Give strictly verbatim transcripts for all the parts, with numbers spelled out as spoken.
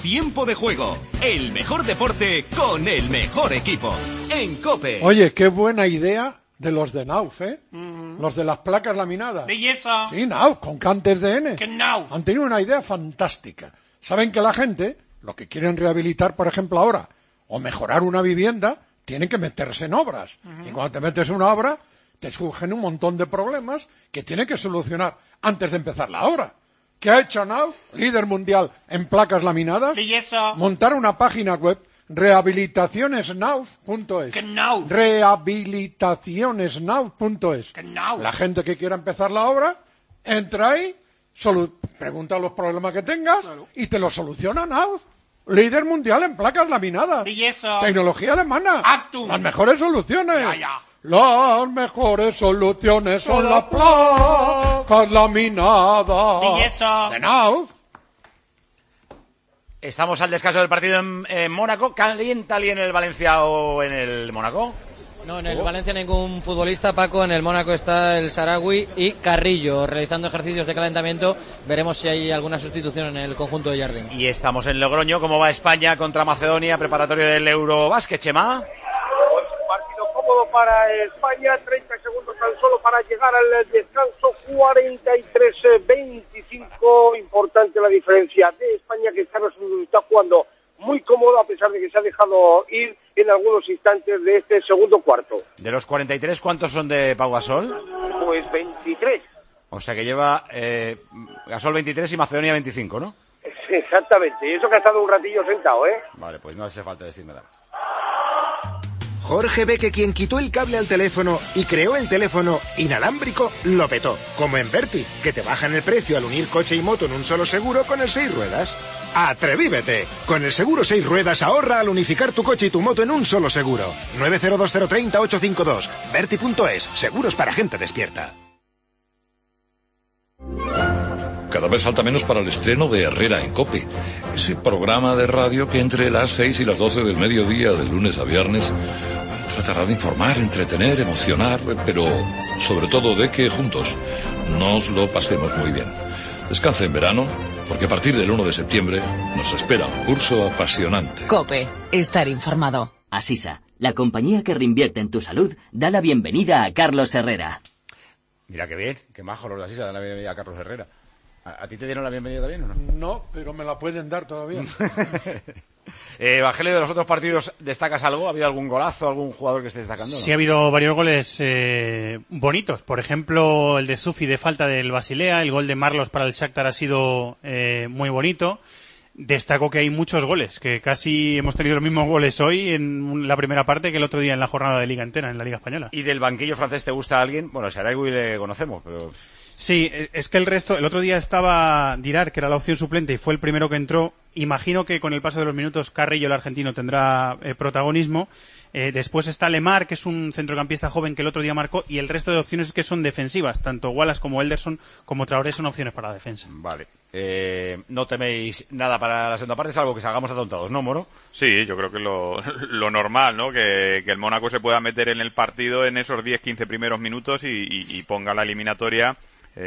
Tiempo de juego. El mejor deporte con el mejor equipo. En COPE. Oye, qué buena idea de los de Nauf, ¿eh? Mm-hmm. Los de las placas laminadas. ¿De yeso? Sí, Nauf, con cantes de N. ¿Qué Nauf? Han tenido una idea fantástica. Saben que la gente, lo que quieren rehabilitar, por ejemplo, ahora, o mejorar una vivienda, tienen que meterse en obras. Uh-huh. Y cuando te metes en una obra, te surgen un montón de problemas que tienen que solucionar antes de empezar la obra. ¿Qué ha hecho Nauf, líder mundial en placas laminadas? ¿Y eso? Montar una página web, rehabilitacionesnauf punto es. ¿Qué Nauf? Rehabilitacionesnauf punto es. ¿Qué Nauf? La gente que quiera empezar la obra, entra ahí, solu- pregunta los problemas que tengas, claro, y te los soluciona Nauf. Líder mundial en placas laminadas. ¿Y eso? Tecnología alemana. Actum. Las mejores soluciones. Ya, ya. Las mejores soluciones son las placas laminadas. ¿Y eso? De Nauf. Estamos al descanso del partido en, en Mónaco. ¿Calienta alguien en el Valencia o en el Mónaco? No, en el oh. Valencia ningún futbolista, Paco. En el Mónaco está el Sarawi y Carrillo realizando ejercicios de calentamiento. Veremos si hay alguna sustitución en el conjunto de Jardín. Y estamos en Logroño. ¿Cómo va España contra Macedonia? Preparatorio del Eurobásquet, Chema. Partido cómodo para España. treinta segundos tan solo para llegar al descanso. cuarenta y tres veinticinco. Importante la diferencia de España, que está jugando muy cómodo a pesar de que se ha dejado ir en algunos instantes de este segundo cuarto. De los cuarenta y tres, ¿cuántos son de Pau Gasol? Pues veintitrés. O sea que lleva eh, Gasol veintitrés y Macedonia veinticinco, ¿no? Exactamente, y eso que ha estado un ratillo sentado, ¿eh? Vale, pues no hace falta decirme nada. Jorge ve que quien quitó el cable al teléfono y creó el teléfono inalámbrico lo petó, como en Berti, que te bajan el precio al unir coche y moto en un solo seguro con el seis ruedas. ¡Atrevívete! Con el seguro seis ruedas ahorra al unificar tu coche y tu moto en un solo seguro. nueve cero dos cero tres cero ocho cinco dos. Berti punto es. Seguros para gente despierta. Cada vez falta menos para el estreno de Herrera en COPE. Ese programa de radio que entre las seis y las doce del mediodía, de lunes a viernes, tratará de informar, entretener, emocionar, pero sobre todo de que juntos nos lo pasemos muy bien. Descanse en verano, porque a partir del uno de septiembre nos espera un curso apasionante. COPE. Estar informado. Asisa, la compañía que reinvierte en tu salud, da la bienvenida a Carlos Herrera. Mira qué bien, qué majo los de Asisa, dan la bienvenida a Carlos Herrera. ¿A, ¿A ti te dieron la bienvenida también o no? No, pero me la pueden dar todavía. eh, Evangelio, de los otros partidos, ¿destacas algo? ¿Ha habido algún golazo, algún jugador que esté destacando? ¿No? Sí, ha habido varios goles eh, bonitos. Por ejemplo, el de Sufi de falta del Basilea, el gol de Marlos para el Shakhtar ha sido eh, muy bonito. Destaco que hay muchos goles, que casi hemos tenido los mismos goles hoy en la primera parte que el otro día en la jornada de Liga entera, en la Liga Española. ¿Y del banquillo francés te gusta alguien? Bueno, a Sarawi le conocemos, pero... Sí, es que el resto, el otro día estaba Dirar, que era la opción suplente, y fue el primero que entró. Imagino que con el paso de los minutos Carrillo, el argentino, tendrá eh, protagonismo. Eh, después está Lemar, que es un centrocampista joven que el otro día marcó, y el resto de opciones que son defensivas. Tanto Wallace como Elderson como Traoré son opciones para la defensa. Vale. Eh, no teméis nada para la segunda parte, salvo que salgamos atontados, ¿no, Moro? Sí, yo creo que es lo, lo normal, ¿no? Que, que el Mónaco se pueda meter en el partido en esos diez quince primeros minutos y, y, y ponga la eliminatoria...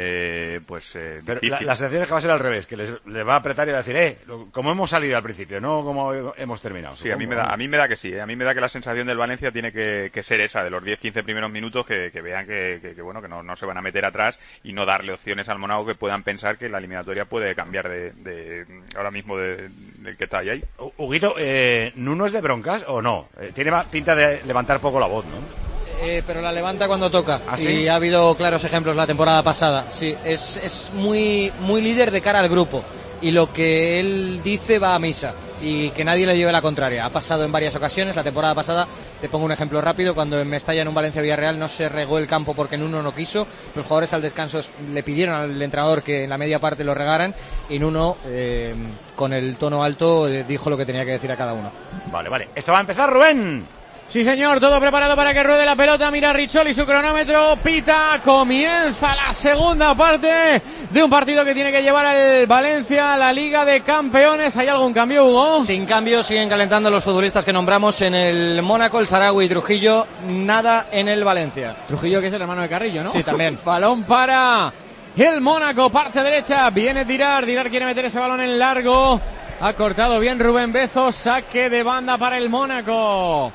Eh, pues eh, pero la, la sensación es que va a ser al revés, que les, les va a apretar y va a decir, eh, como hemos salido al principio, no como hemos terminado. Sí, a mí me da, a mí me da que sí, ¿eh? A mí me da que la sensación del Valencia tiene que, que ser esa, de los diez quince primeros minutos, que, que vean que, que, que bueno, que no, no se van a meter atrás y no darle opciones al Mónaco que puedan pensar que la eliminatoria puede cambiar de, de ahora mismo de, del que está ahí. Huguito, eh, ¿Nuno es de broncas o no? Eh, tiene pinta de levantar poco la voz, ¿no? Eh, pero la levanta cuando toca. ¿Ah, sí? Y ha habido claros ejemplos la temporada pasada. Sí, es, es muy, muy líder de cara al grupo. Y lo que él dice va a misa. Y que nadie le lleve la contraria. Ha pasado en varias ocasiones. La temporada pasada, te pongo un ejemplo rápido, cuando en Mestalla, en un Valencia-Villarreal, no se regó el campo porque Nuno no quiso. Los jugadores al descanso le pidieron al entrenador que en la media parte lo regaran. Y Nuno, eh, con el tono alto, eh, dijo lo que tenía que decir a cada uno. Vale, vale. Esto va a empezar, Rubén. Sí, señor, todo preparado para que ruede la pelota. Mira Richoli su cronómetro, pita, comienza la segunda parte de un partido que tiene que llevar al Valencia a la Liga de Campeones. ¿Hay algún cambio, Hugo? Sin cambio, siguen calentando los futbolistas que nombramos en el Mónaco, el Sarawi y Trujillo. Nada en el Valencia. Trujillo, que es el hermano de Carrillo, ¿no? Sí, también. Balón para el Mónaco, parte derecha, viene Dirar, Dirar quiere meter ese balón en largo. Ha cortado bien Rubén Bezo. Saque de banda para el Mónaco.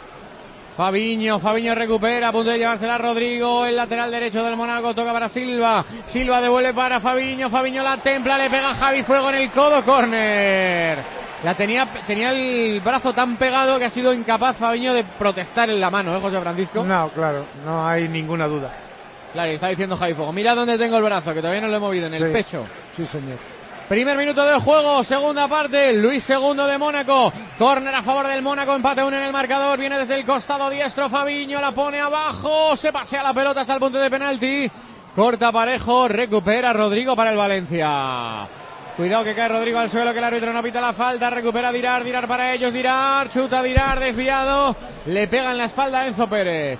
Fabiño, Fabiño recupera, a punto de llevársela a Rodrigo, el lateral derecho del Mónaco, toca para Silva, Silva devuelve para Fabiño, Fabiño la templa, le pega a Javi Fuego en el codo, córner. La tenía, tenía el brazo tan pegado que ha sido incapaz Fabiño de protestar en la mano, ¿eh, José Francisco? No, claro, no hay ninguna duda. Claro, y está diciendo Javi Fuego, mira dónde tengo el brazo, que todavía no lo he movido, en el sí, pecho. Sí, señor. Primer minuto de juego, segunda parte, Luis segundo de Mónaco, córner a favor del Mónaco, empate uno en el marcador, viene desde el costado diestro, Fabiño la pone abajo, se pasea la pelota hasta el punto de penalti, corta Parejo, recupera Rodrigo para el Valencia. Cuidado que cae Rodrigo al suelo, que el árbitro no pita la falta, recupera Dirar, Dirar para ellos, Dirar, chuta Dirar, desviado, le pega en la espalda a Enzo Pérez.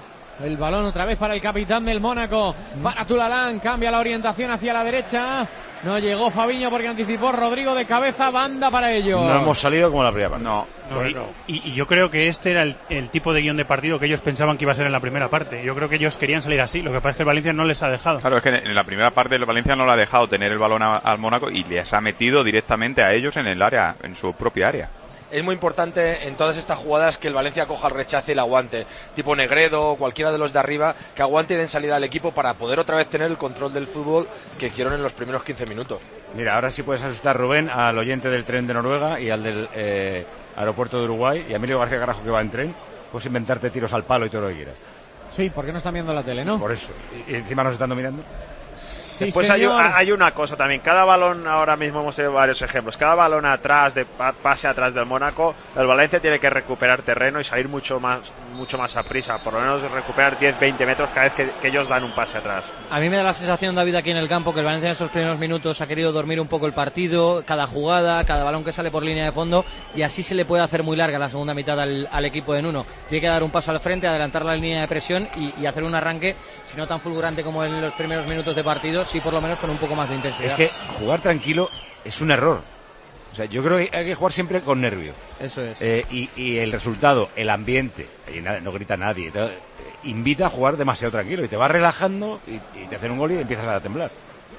El balón otra vez para el capitán del Mónaco, para Tulalán, cambia la orientación hacia la derecha. No llegó Fabiño porque anticipó Rodrigo de cabeza, banda para ellos. No hemos salido como la primera parte. No, no, y, y, y yo creo que este era el, el tipo de guión de partido que ellos pensaban que iba a ser en la primera parte. Yo creo que ellos querían salir así, lo que pasa es que el Valencia no les ha dejado. Claro, es que en la primera parte el Valencia no le ha dejado tener el balón a, al Mónaco y les ha metido directamente a ellos en el área, en su propia área. Es muy importante en todas estas jugadas que el Valencia coja el rechace y el aguante, tipo Negredo o cualquiera de los de arriba, que aguante y den salida al equipo para poder otra vez tener el control del fútbol que hicieron en los primeros quince minutos. Mira, ahora sí puedes asustar, Rubén, al oyente del tren de Noruega y al del eh, aeropuerto de Uruguay y a Emilio García Carajo que va en tren, puedes inventarte tiros al palo y todo lo que quieras. Sí, porque no están viendo la tele, ¿no? Por eso, y, y encima nos están mirando. Sí, Después hay, hay una cosa también, cada balón, ahora mismo hemos tenido varios ejemplos, cada balón atrás, de pase atrás del Mónaco, el Valencia tiene que recuperar terreno y salir mucho más mucho más a prisa, por lo menos recuperar diez veinte metros cada vez que, que ellos dan un pase atrás. A mí me da la sensación, David, aquí en el campo, que el Valencia en estos primeros minutos ha querido dormir un poco el partido, cada jugada, cada balón que sale por línea de fondo, y así se le puede hacer muy larga la segunda mitad al, al equipo de Nuno. Tiene que dar un paso al frente, adelantar la línea de presión y, y hacer un arranque, si no tan fulgurante como en los primeros minutos de partido, sí por lo menos con un poco más de intensidad. Es que jugar tranquilo es un error. O sea, yo creo que hay que jugar siempre con nervio. Eso es. Eh, y, y el resultado, el ambiente, y nada, no grita nadie, ¿no? Invita a jugar demasiado tranquilo y te vas relajando y, y te hacen un gol y empiezas a temblar.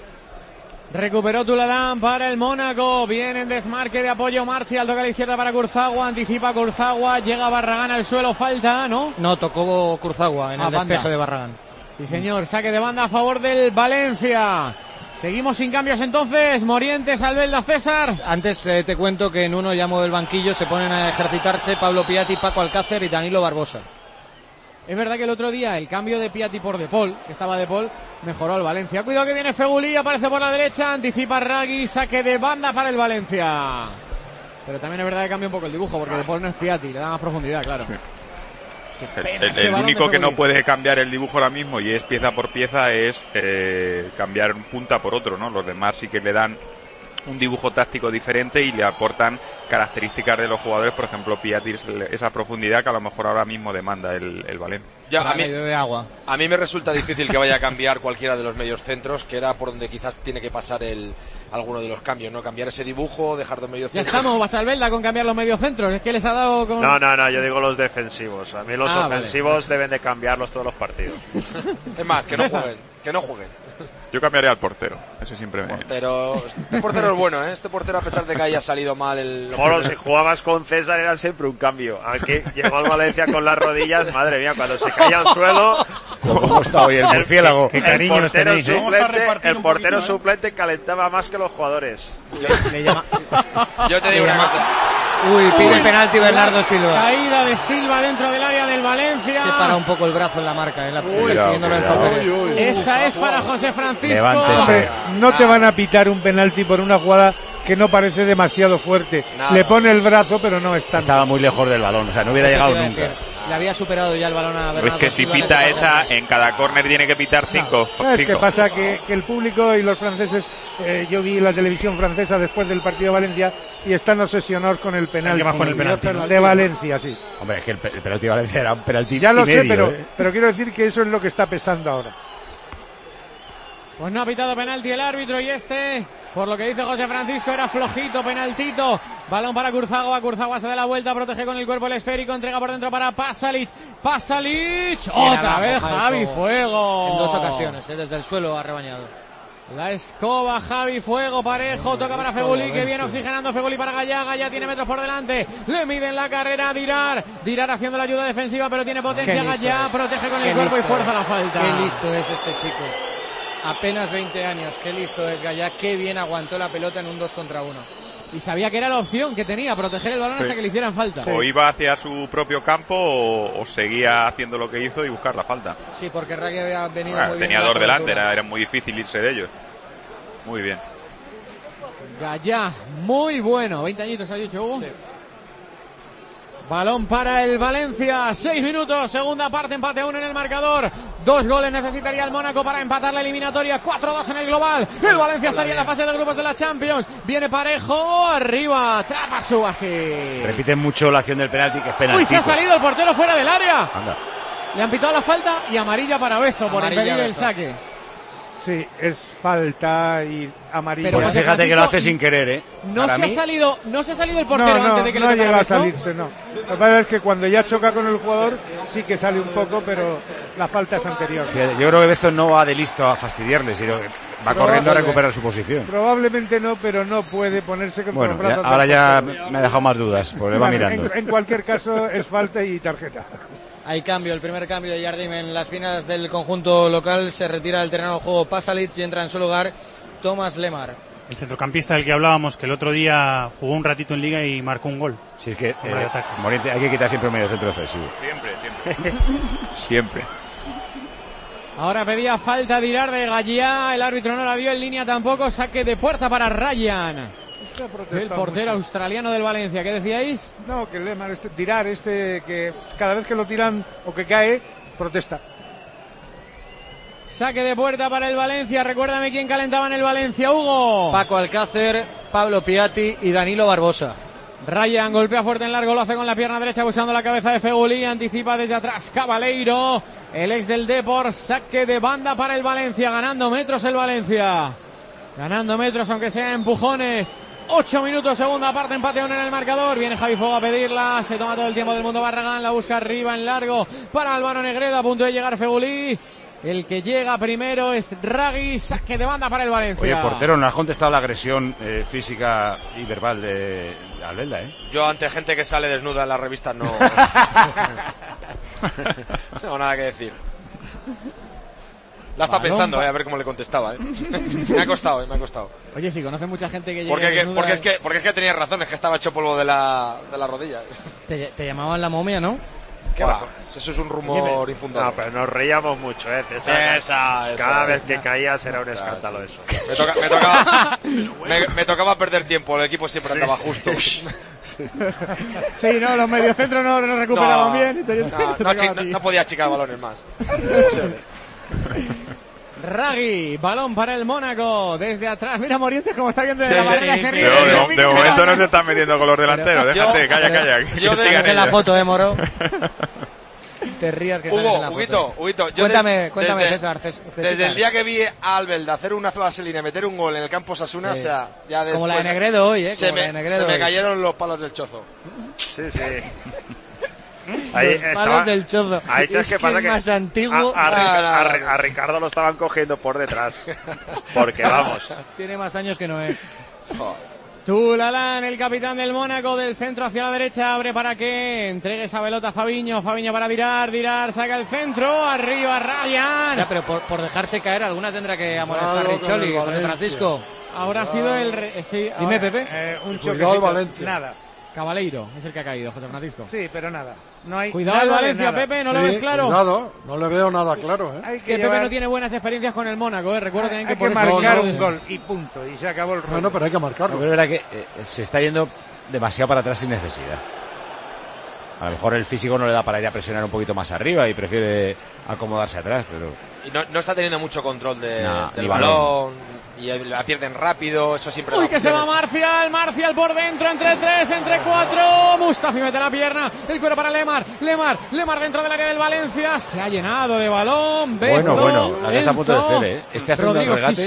Recuperó Tulalán para el Mónaco, viene en desmarque de apoyo Marcial, toca a la izquierda para Kurzawa, anticipa Kurzawa, llega Barragán al suelo, falta, ¿no? No, tocó Kurzawa en ah, el despeje banda. de Barragán. Sí señor, saque de banda a favor del Valencia. Seguimos sin cambios entonces, Morientes, Albelda, César. Antes eh, te cuento que en uno ya mueve el banquillo, se ponen a ejercitarse Pablo Piatti, Paco Alcácer y Danilo Barbosa. Es verdad que el otro día el cambio de Piatti por De Paul, que estaba De Paul, mejoró al Valencia. Cuidado que viene Fegulí, aparece por la derecha, anticipa Ragui, saque de banda para el Valencia. Pero también es verdad que cambia un poco el dibujo, porque De Paul no es Piatti, le da más profundidad, claro. Sí. El, el, el único que no puede cambiar el dibujo ahora mismo y es pieza por pieza es eh, cambiar un punta por otro, ¿no? Los demás sí que le dan un dibujo táctico diferente y le aportan características de los jugadores, por ejemplo Piatti, esa profundidad que a lo mejor ahora mismo demanda el, el Valencia. Ya, a, mí, a mí me resulta difícil que vaya a cambiar cualquiera de los medios centros, que era por donde quizás tiene que pasar el alguno de los cambios, ¿no? Cambiar ese dibujo, dejar dos medios centros. Ya estamos, Basalvelda, con cambiar los medios centros, es que les ha dado con... No, no, no, yo digo los defensivos, a mí los ah, ofensivos vale. deben de cambiarlos todos los partidos. Es más, que no jueguen, que no jueguen. Yo cambiaría al portero, ese siempre me... Portero, este portero es bueno, ¿eh? Este portero, a pesar de que haya salido mal el... Bueno, si jugabas con César era siempre un cambio. Aquí llegó al Valencia con las rodillas, madre mía, cuando se caía al suelo... ¿Cómo está hoy el murciélago? Qué cariño nos tenéis, ¿eh? El portero suplente calentaba más que los jugadores. Yo, le llama... Yo te digo una cosa... Uy, pide Uy, penalti Bernardo Silva. Caída de Silva dentro del área del Valencia. Se para un poco el brazo en la marca, en la uy, siguiéndolo en papel. Uy, uy, Esa es para José Francisco. Levántese. No te van a pitar un penalti por una jugada que no parece demasiado fuerte. Nada. Le pone el brazo, pero no está. Estaba muy lejos del balón, o sea, no hubiera llegado nunca. Le había superado ya el balón a Bernardo. Es que si pita esa, en cada córner tiene que pitar cinco. No, ¿sabes qué pasa? Que, que el público y los franceses, eh, yo vi la televisión francesa después del partido de Valencia y están obsesionados con el penalti. Con el penalti de, de Valencia, sí. Hombre, es que el, el penalti de Valencia era un penalti. Ya lo medio, sé, pero, ¿eh? pero quiero decir que eso es lo que está pesando ahora. Pues no ha pitado penalti el árbitro y este, por lo que dice José Francisco, era flojito, penaltito. Balón para Kurzawa, Kurzawa se da la vuelta, protege con el cuerpo el esférico, entrega por dentro para Pasalic, Pasalic, otra vez Javi Fuego. En dos ocasiones, ¿eh? Desde el suelo ha rebañado. La escoba, Javi, fuego, parejo, toca para Feguli, que viene oxigenando Feguli para Gallá, Gallá tiene metros por delante, le miden la carrera a Dirar, Dirar haciendo la ayuda defensiva, pero tiene potencia, Gallá, protege con el cuerpo y fuerza la falta. Qué listo es este chico, apenas veinte años, qué listo es Gallá, qué bien aguantó la pelota en un dos contra uno. Y sabía que era la opción que tenía, proteger el balón sí. hasta que le hicieran falta. O iba hacia su propio campo o, o seguía haciendo lo que hizo y buscar la falta. Sí, porque Raggi había venido bueno, muy tenía bien. Tenía dos delante, era, era muy difícil irse de ellos. Muy bien. Gallá, muy bueno. veinte añitos ha dicho Hugo. Sí. Balón para el Valencia, seis minutos, segunda parte, empate a uno en el marcador. Dos goles necesitaría el Mónaco para empatar la eliminatoria, cuatro dos en el global. El Valencia estaría en la fase de grupos de la Champions. Viene Parejo, arriba, trapa Subasi. Repiten mucho la acción del penalti, que es penalti. Uy, se ha salido el portero fuera del área. Anda. Le han pitado la falta y amarilla para Bezo por impedir el saque. Sí, es falta y amarilla. Pero pues fíjate que lo hace sin querer, ¿eh? No se, ha salido, no se ha salido el portero no, no, antes de que no le llega a salirse, no. Lo que pasa es que cuando ya choca con el jugador sí que sale un poco, pero la falta es anterior. Yo creo que Bezo no va de listo a fastidiarle, sino que va corriendo a recuperar su posición. Probablemente no, pero no puede ponerse con bueno, los brazos. Ya, ahora ya me ha dejado más dudas, porque le va mirando. En, en cualquier caso es falta y tarjeta. Hay cambio, el primer cambio de Jardim en las filas del conjunto local. Se retira del terreno de juego Pasalic y entra en su lugar Thomas Lemar. El centrocampista del que hablábamos, que el otro día jugó un ratito en Liga y marcó un gol. Sí, es que eh, Moriente, hay que quitar siempre un medio centro ofensivo. Siempre, siempre. siempre. Ahora pedía falta Dirar de Gallá, el árbitro no la dio en línea tampoco, saque de puerta para Ryan. El portero mucho. australiano del Valencia, ¿qué decíais? No, que Lemar, este, tirar, este, que cada vez que lo tiran o que cae, protesta. Saque de puerta para el Valencia, recuérdame quién calentaba en el Valencia, Hugo. Paco Alcácer, Pablo Piatti y Danilo Barbosa. Ryan golpea fuerte en largo, lo hace con la pierna derecha buscando la cabeza de Feguli, anticipa desde atrás Cabaleiro, el ex del Depor, saque de banda para el Valencia, ganando metros el Valencia. Ganando metros aunque sea empujones. Ocho minutos, segunda parte, empate uno en el marcador. Viene Javi Fuego a pedirla, se toma todo el tiempo del mundo Barragán, la busca arriba en largo para Álvaro Negredo, a punto de llegar Feguli. El que llega primero es Raggi, saque de banda para el Valencia. Oye, portero, no has contestado la agresión eh, física y verbal de, de Albelda, ¿eh? Yo ante gente que sale desnuda en las revistas no... no tengo nada que decir. La está pensando, eh, a ver cómo le contestaba, eh. Me ha costado, eh, me ha costado. Oye, si conoce mucha gente que llega porque, desnuda... porque es que porque es que tenía razón, es que estaba hecho polvo de la, de la rodilla. Te, te llamaban la momia, ¿no? ¿Qué va? Eso es un rumor infundado. No, pero nos reíamos mucho, eh. Esa, esa, esa, Cada esa. vez que caías era un escándalo eso. Me, toca, me, tocaba, me, me tocaba perder tiempo, el equipo siempre sí, andaba sí. justo. Sí, no, los mediocentros no, no recuperaban no, bien. No, no, no, no, no podía achicar balones más. Raggi, balón para el Mónaco, desde atrás, mira Morientes como está viendo de sí, la barrera, sí, se sí, ríe, de, de, de momento no se están metiendo con los delanteros, pero, déjate, yo, calla, calla. Yo de la foto, eh, Moro. Te rías que Hugo, en la Huguito, foto. Huguito, yo cuéntame, de, cuéntame desde, César, César. Desde el día que vi a Albelda hacer una vaselina, meter un gol en el campo Sasuna, sí. o sea, ya después... Como la de Negredo hoy, eh. Se, me, Negredo se me hoy. cayeron los palos del chozo. Sí, sí. Ahí los palos estaba, del chozo. Ahí es, es que, que pasa el que más antiguo. A, a, a, a, a Ricardo lo estaban cogiendo por detrás. Porque vamos. Tiene más años que Noé. Tulalán, el capitán del Mónaco, del centro hacia la derecha, abre para que entregue esa pelota a Fabiño, Fabiño para Dirar, Dirar saca el centro, arriba Ryan. Ya, pero por, por dejarse caer, alguna tendrá que amonestar claro, Richoli, José Francisco. Ahora ha sido el... Re... Sí, Dime, ahora, Pepe. Eh, un choque. Cuidado Valencia. Nada. Cabaleiro es el que ha caído, José Francisco. Sí, pero nada. No hay cuidado el Valencia, Pepe, ¿no sí, lo ves claro? Cuidado, no le veo nada claro, ¿eh? Es que, que llevar... Pepe no tiene buenas experiencias con el Mónaco, ¿eh? Recuerda también que hay por que eso marcar no, un no, gol y punto, y se acabó el rollo. Bueno, pero hay que marcarlo. No, pero es verdad que eh, se está yendo demasiado para atrás sin necesidad. A lo mejor el físico no le da para ir a presionar un poquito más arriba y prefiere acomodarse atrás, pero... Y no, no está teniendo mucho control de, no, del balón. balón. Y la pierden rápido, eso siempre... Uy, que se va Marcial, Marcial por dentro, entre tres, entre cuatro, Mustafi mete la pierna, el cuero para Lemar, Lemar, Lemar dentro del área del Valencia, se ha llenado de balón, Beto, bueno, bueno, la que está a punto de hacer, ¿eh? Este hace Rodrigo, unos regates. Sí, sí,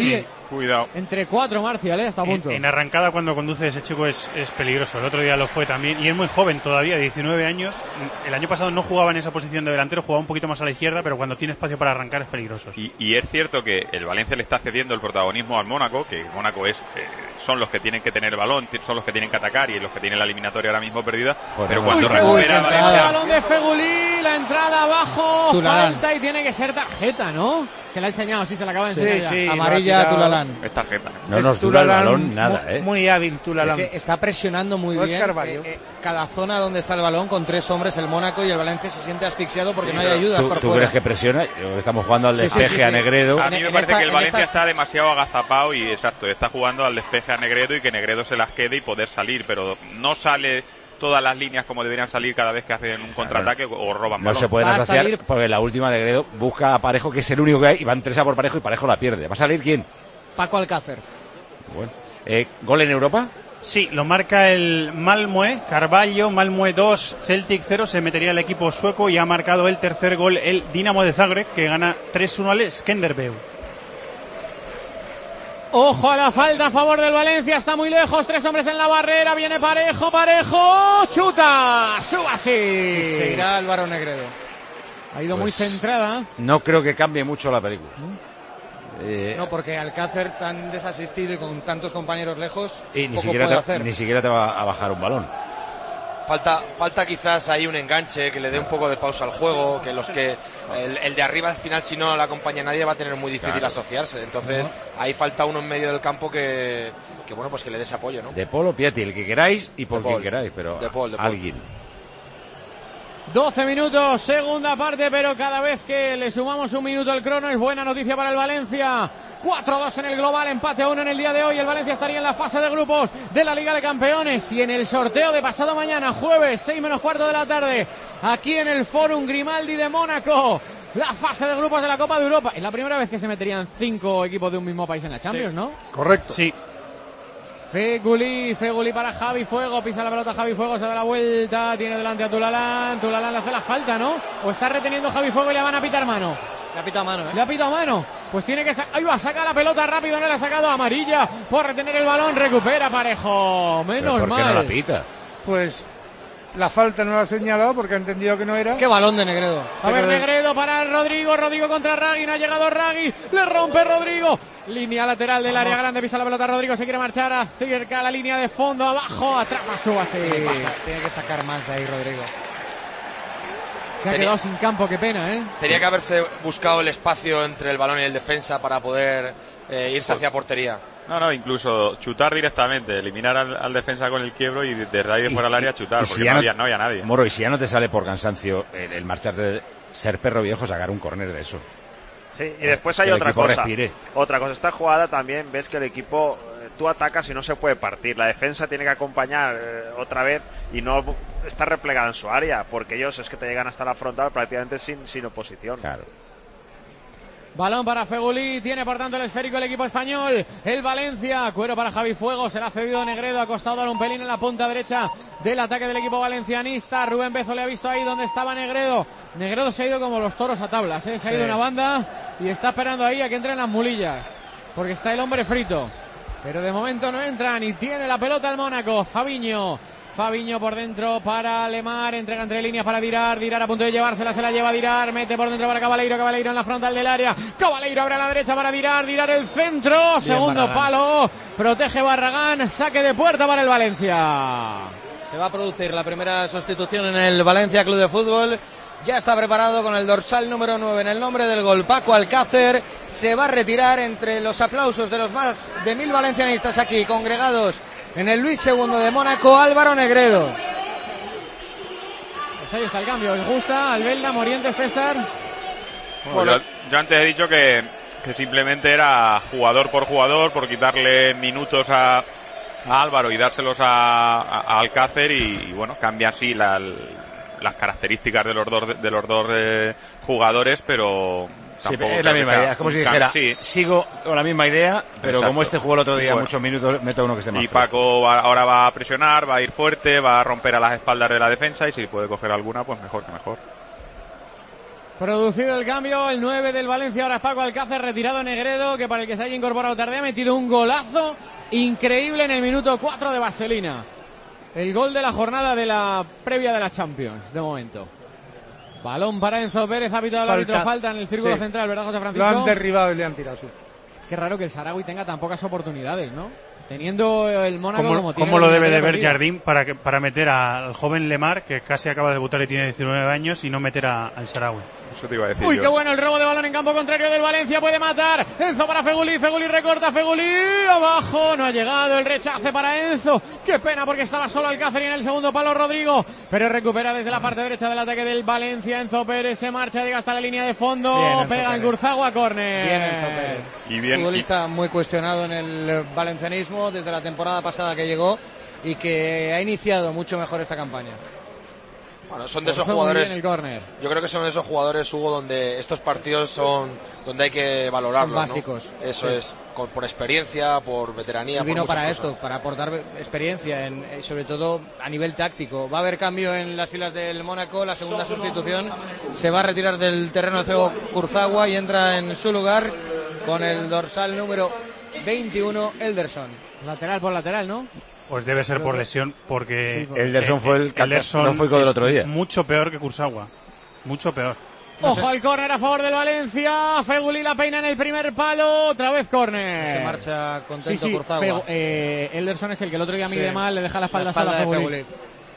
Cuidado. Entre cuatro, Marcial, ¿eh? Hasta a punto. En, en arrancada, cuando conduce ese chico, es, es peligroso. El otro día lo fue también. Y es muy joven todavía, diecinueve años. El año pasado no jugaba en esa posición de delantero, jugaba un poquito más a la izquierda, pero cuando tiene espacio para arrancar es peligroso. Y, y es cierto que el Valencia le está cediendo el protagonismo al Mónaco, que Mónaco es eh, son los que tienen que tener el balón, son los que tienen que atacar y los que tienen la eliminatoria ahora mismo perdida. Joder, pero cuando uy, recupera uy, Valencia... El balón de Fegulí, la entrada abajo, Tulalán. falta y tiene que ser tarjeta, ¿no? Se la ha enseñado, sí, se la acaba de enseñar. Sí, sí, amarilla a Tulalán. Es tarjeta. No nos dura el balón nada, muy, ¿eh? Muy hábil Tulalán. Es que está presionando muy Oscar bien eh, eh, cada zona donde está el balón con tres hombres, el Mónaco, y el Valencia se siente asfixiado porque Sí, no hay ayudas ¿Tú, por ¿tú fuera. crees que presiona? Estamos jugando al Sí, despeje sí, sí, sí. a Negredo. A mí me En parece esta- que el en Valencia estas- está demasiado agazapado y exacto, está jugando al despeje a Negredo y que Negredo se las quede y poder salir, pero no sale todas las líneas como deberían salir cada vez que hacen un contraataque o roban No balón. se pueden Va a asociar salir- porque la última Negredo busca a Parejo, que es el único que hay, y van tres a por Parejo y Parejo la pierde. ¿Va a salir quién? Paco Alcácer. Bueno. Eh, ¿Gol en Europa? Sí, lo marca el Malmö, Carvalho, Malmö dos, Celtic cero, se metería el equipo sueco y ha marcado el tercer gol el Dinamo de Zagreb, que gana tres uno al Skenderbeu. Ojo a la falta a favor del Valencia, está muy lejos, tres hombres en la barrera, viene Parejo, Parejo, chuta, suba así. Y se irá Álvaro Negredo. Ha ido Pues muy centrada. No creo que cambie mucho la película. Eh, No, porque Alcácer tan desasistido y con tantos compañeros lejos, y ni poco siquiera, puede te, hacer. ni siquiera te va a bajar un balón. Falta, falta quizás ahí un enganche que le dé un poco de pausa al juego, que los que el, el de arriba al final, si no le acompaña nadie, va a tener muy difícil Claro. asociarse. Entonces ahí falta uno en medio del campo que, que bueno, pues que le des apoyo, ¿no? De Polo, Piatti, el que queráis y por De quien Paul. queráis, pero De Paul, de Paul. alguien. doce minutos, segunda parte, pero cada vez que le sumamos un minuto al crono es buena noticia para el Valencia. cuatro dos en el global, empate a uno en el día de hoy. El Valencia estaría en la fase de grupos de la Liga de Campeones y en el sorteo de pasado mañana, jueves, seis menos cuarto de la tarde, aquí en el Fórum Grimaldi de Mónaco. La fase de grupos de la Copa de Europa. Es la primera vez que se meterían cinco equipos de un mismo país en la Champions, Sí. ¿no? Correcto. Sí. Feguli, Feguli para Javi Fuego, pisa la pelota Javi Fuego, se da la vuelta, tiene delante a Tulalán, Tulalán le hace la falta, ¿no? O está reteniendo Javi Fuego y le van a pitar mano. Le ha pitado mano, ¿eh? Le ha pitado mano. Pues tiene que sacar. Ahí va, saca la pelota rápido, no le ha sacado amarilla por retener el balón, recupera Parejo. Menos ¿Pero por qué mal. no la pita? Pues la falta no la ha señalado porque ha entendido que no era. Qué balón de Negredo. A ver, Negredo para Rodrigo, Rodrigo contra Ragui, no ha llegado Ragui, le rompe Rodrigo. Línea lateral del área grande, pisa la pelota Rodrigo, se quiere marchar acerca la línea de fondo, abajo, atrás a Subasi. ¿Qué pasa? Tiene que sacar más de ahí, Rodrigo. Se ha Tenía- quedado sin campo, qué pena, ¿eh? Tenía que haberse buscado el espacio entre el balón y el defensa para poder eh, irse hacia portería. No, no, incluso chutar directamente, eliminar al, al defensa con el quiebro y desde ahí de fuera del área chutar, Y si porque ya no no- había, no había nadie. Moro, y si ya no te sale por cansancio el, el marcharte de ser perro viejo, sacar un córner de eso. Sí, y después hay Que el otra equipo cosa. respire. Otra cosa, esta jugada también ves que el equipo, eh, tú atacas y no se puede partir. La defensa tiene que acompañar eh, otra vez y no está replegada en su área, porque ellos es que te llegan hasta la frontal prácticamente sin, sin oposición. Claro. Balón para Fegulí, tiene por tanto el esférico el equipo español, el Valencia, cuero para Javi Fuego, será cedido Negredo, acostado a un pelín en la punta derecha del ataque del equipo valencianista. Rubén Bezo le ha visto ahí donde estaba Negredo. Negredo se ha ido como los toros a tablas, ¿eh? se ha Sí. ido una banda y está esperando ahí a que entren las mulillas, porque está el hombre frito. Pero de momento no entran y tiene la pelota el Mónaco, Fabiño. Fabiño por dentro para Lemar, entrega entre líneas para Dirar, Dirar a punto de llevársela, se la lleva Dirar, mete por dentro para Cabaleiro, Cabaleiro en la frontal del área, Cabaleiro abre a la derecha para Dirar, Dirar el centro, Bien, segundo Barragán. palo, protege Barragán, saque de puerta para el Valencia. Se va a producir la primera sustitución en el Valencia Club de Fútbol. Ya está preparado con el dorsal número nueve en el nombre del gol. Paco Alcácer se va a retirar entre los aplausos de los más de mil valencianistas aquí congregados en el Luis segundo de Mónaco, Álvaro Negredo. Pues ahí está el cambio, ¿os gusta? Albelda, Morientes, César. Bueno, yo, yo antes he dicho que, que simplemente era jugador por jugador, por quitarle minutos a, a Álvaro y dárselos a, a, a Alcácer y, y bueno, cambia así la, las características de los dos, de los dos eh, jugadores, pero Sí, tampoco es la creo que misma sea idea. Es como un si cambio. dijera, Sí. sigo con la misma idea, pero Exacto. como este jugó el otro día Bueno. muchos minutos, meto uno que esté más Y fresco. Paco va- ahora va a presionar, va a ir fuerte, va a romper a las espaldas de la defensa y si puede coger alguna, pues mejor que mejor. Producido el cambio, el nueve del Valencia, ahora es Paco Alcácer, retirado Negredo, que para el que se haya incorporado tarde ha metido un golazo increíble en el minuto cuatro de Vaselina. El gol de la jornada de la previa de la Champions, de momento. Balón para Enzo Pérez, ha pitado el árbitro, falta en el círculo sí. central, ¿verdad, José Francisco? Lo han derribado y le han tirado, sí. Qué raro que el Saharaui tenga tan pocas oportunidades, ¿no? Teniendo el Mónaco como, como tiene. ¿Cómo lo debe de ver Jardín para, que, para meter al joven Lemar, que casi acaba de debutar y tiene diecinueve años, y no meter a, al Saharaui? Eso te iba a decir Uy, yo. qué bueno el robo de balón en campo contrario del Valencia, puede matar. Enzo para Feguli, Feguli recorta, Feguli abajo, no ha llegado el rechace para Enzo. Qué pena porque estaba solo Alcácer y en el segundo palo Rodrigo, pero recupera desde la parte derecha del ataque del Valencia. Enzo Pérez se marcha, llega hasta la línea de fondo, bien, pega en Gurzagua, córner. Bien Enzo Pérez. Y bien, futbolista muy cuestionado en el valencianismo desde la temporada pasada que llegó y que ha iniciado mucho mejor esta campaña. Bueno, son de esos jugadores. Yo creo que son esos jugadores, Hugo, donde estos partidos son donde hay que valorarlos. Son básicos. ¿no? Eso sí. es, con, por experiencia, por veteranía. Y vino por para cosas. esto, para aportar experiencia, en, sobre todo a nivel táctico. Va a haber cambio en las filas del Mónaco, la segunda sustitución. Se va a retirar del terreno de juego Kurzawa y entra en su lugar con el dorsal número veintiuno, Elderson. Lateral por lateral, ¿no? Pues debe ser por lesión, porque... Sí, Elderson eh, fue el catastrófico del otro día. Mucho peor que Kurzawa. Mucho peor. No Ojo sé. al córner a favor del Valencia. Feguli la peina en el primer palo. Otra vez córner. Se marcha contento sí, sí, Kurzawa. Fegu, eh, Elderson es el que el otro día mide sí. mal, le deja la espalda, la espalda sola a Feguli. Feguli.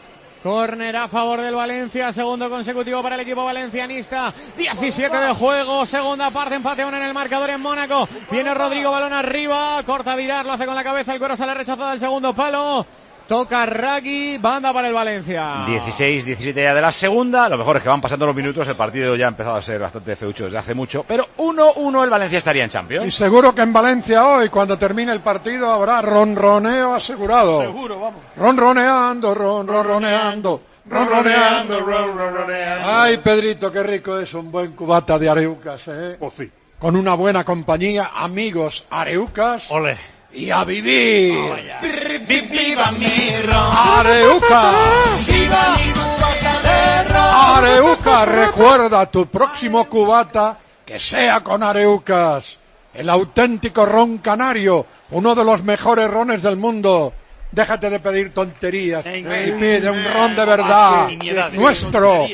Córner a favor del Valencia, segundo consecutivo para el equipo valencianista. diecisiete de juego, segunda parte, empate uno en el marcador en Mónaco. Viene Rodrigo, balón arriba, corta Dirar, lo hace con la cabeza, el cuero sale rechazado del segundo palo. Toca Ragui, banda para el Valencia. dieciséis diecisiete ya de la segunda. Lo mejor es que van pasando los minutos. El partido ya ha empezado a ser bastante feucho desde hace mucho. Pero uno uno el Valencia estaría en Champions. Y seguro que en Valencia hoy, cuando termine el partido, habrá ronroneo asegurado. Seguro, vamos. Ronroneando, ronroneando. Ronroneando, ronroneando. Ay, Pedrito, qué rico es un buen cubata de Areucas, ¿eh? Pues sí. Con una buena compañía, amigos Areucas. Ole. Y a vivir. Oh, yeah. ¡Viva mi ron! ¡Areucas! ¡Viva mi cubata de ron! Areucas, recuerda tu próximo cubata que sea con Areucas. El auténtico ron canario, uno de los mejores rones del mundo. Déjate de pedir tonterías y pide un ron de verdad. Nuestro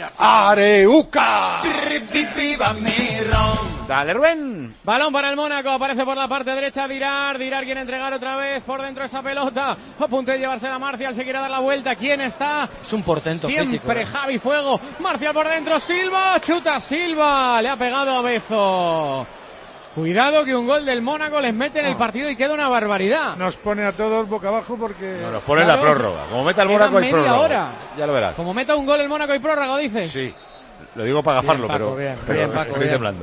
Areucas. ¡Viva mi ron! Dale, Rubén. Balón para el Mónaco, aparece por la parte derecha Dirar. Dirar quiere entregar otra vez por dentro esa pelota. A punto de llevársela a Marcial, se quiere dar la vuelta. ¿Quién está? Es un portento Siempre físico. Siempre Javi Fuego. Marcial por dentro, Silva, chuta Silva. Le ha pegado a Bezo. Cuidado que un gol del Mónaco les mete en el partido y queda una barbaridad. Nos pone a todos boca abajo porque... No, nos pone claro, la prórroga. Como meta el Mónaco hay prórroga. Hora. Ya lo verás. Como meta un gol el Mónaco hay prórroga, dices. Sí. Lo digo para gafarlo, bien, Paco, pero, bien, pero bien, Paco, estoy bien. temblando.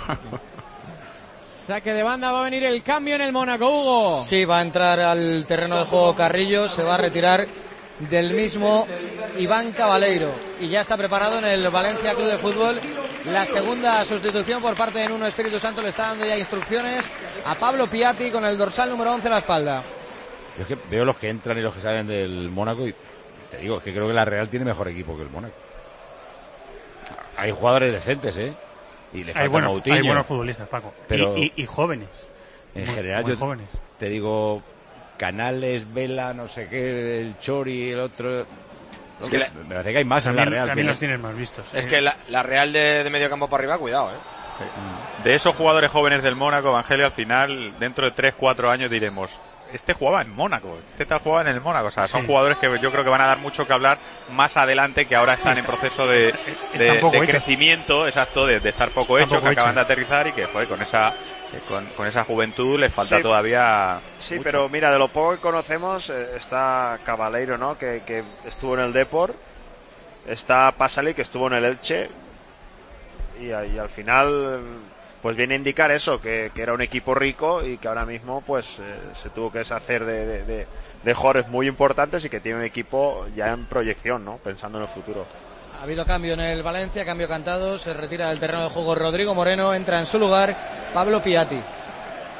Saque de banda, va a venir el cambio en el Mónaco, Hugo. Sí, va a entrar al terreno de juego Carrillo, se va a retirar del mismo Iván Cabaleiro. Y ya está preparado en el Valencia Club de Fútbol la segunda sustitución por parte de Nuno Espíritu Santo. Le está dando ya instrucciones a Pablo Piatti con el dorsal número once en la espalda. Yo es que veo los que entran y los que salen del Mónaco y te digo, es que creo que la Real tiene mejor equipo que el Mónaco. Hay jugadores decentes, ¿eh? Y le falta hay, buenos, Moutinho, hay buenos futbolistas, Paco. Pero y, y, y jóvenes. En muy, general, muy yo jóvenes. te digo, Canales, Vela, no sé qué, el Chori, el otro... Es que la, me parece que hay más también, en la Real. También los tienes más vistos. Es ¿eh? que la, la Real de, de medio campo para arriba, cuidado, ¿eh? Sí. De esos jugadores jóvenes del Mónaco, Evangelio, al final, dentro de tres cuatro años diremos... Este jugaba en Mónaco, este tal jugaba en el Mónaco, o sea, son sí. jugadores que yo creo que van a dar mucho que hablar más adelante, que ahora están en proceso de, de, de crecimiento, exacto, de, de estar poco hechos, que acaban hecho. de aterrizar y que, joder, con esa con, con esa juventud les falta sí, todavía Sí, mucho. Pero mira, de lo poco que conocemos, eh, está Cabaleiro, ¿no? Que, que estuvo en el Depor, está Pasali, que estuvo en el Elche, y, y al final... pues viene a indicar eso, que, que era un equipo rico y que ahora mismo pues eh, se tuvo que deshacer de, de, de, de jugadores muy importantes y que tiene un equipo ya en proyección, ¿no? Pensando en el futuro. Ha habido cambio en el Valencia, cambio cantado, se retira del terreno de juego Rodrigo Moreno, entra en su lugar Pablo Piatti.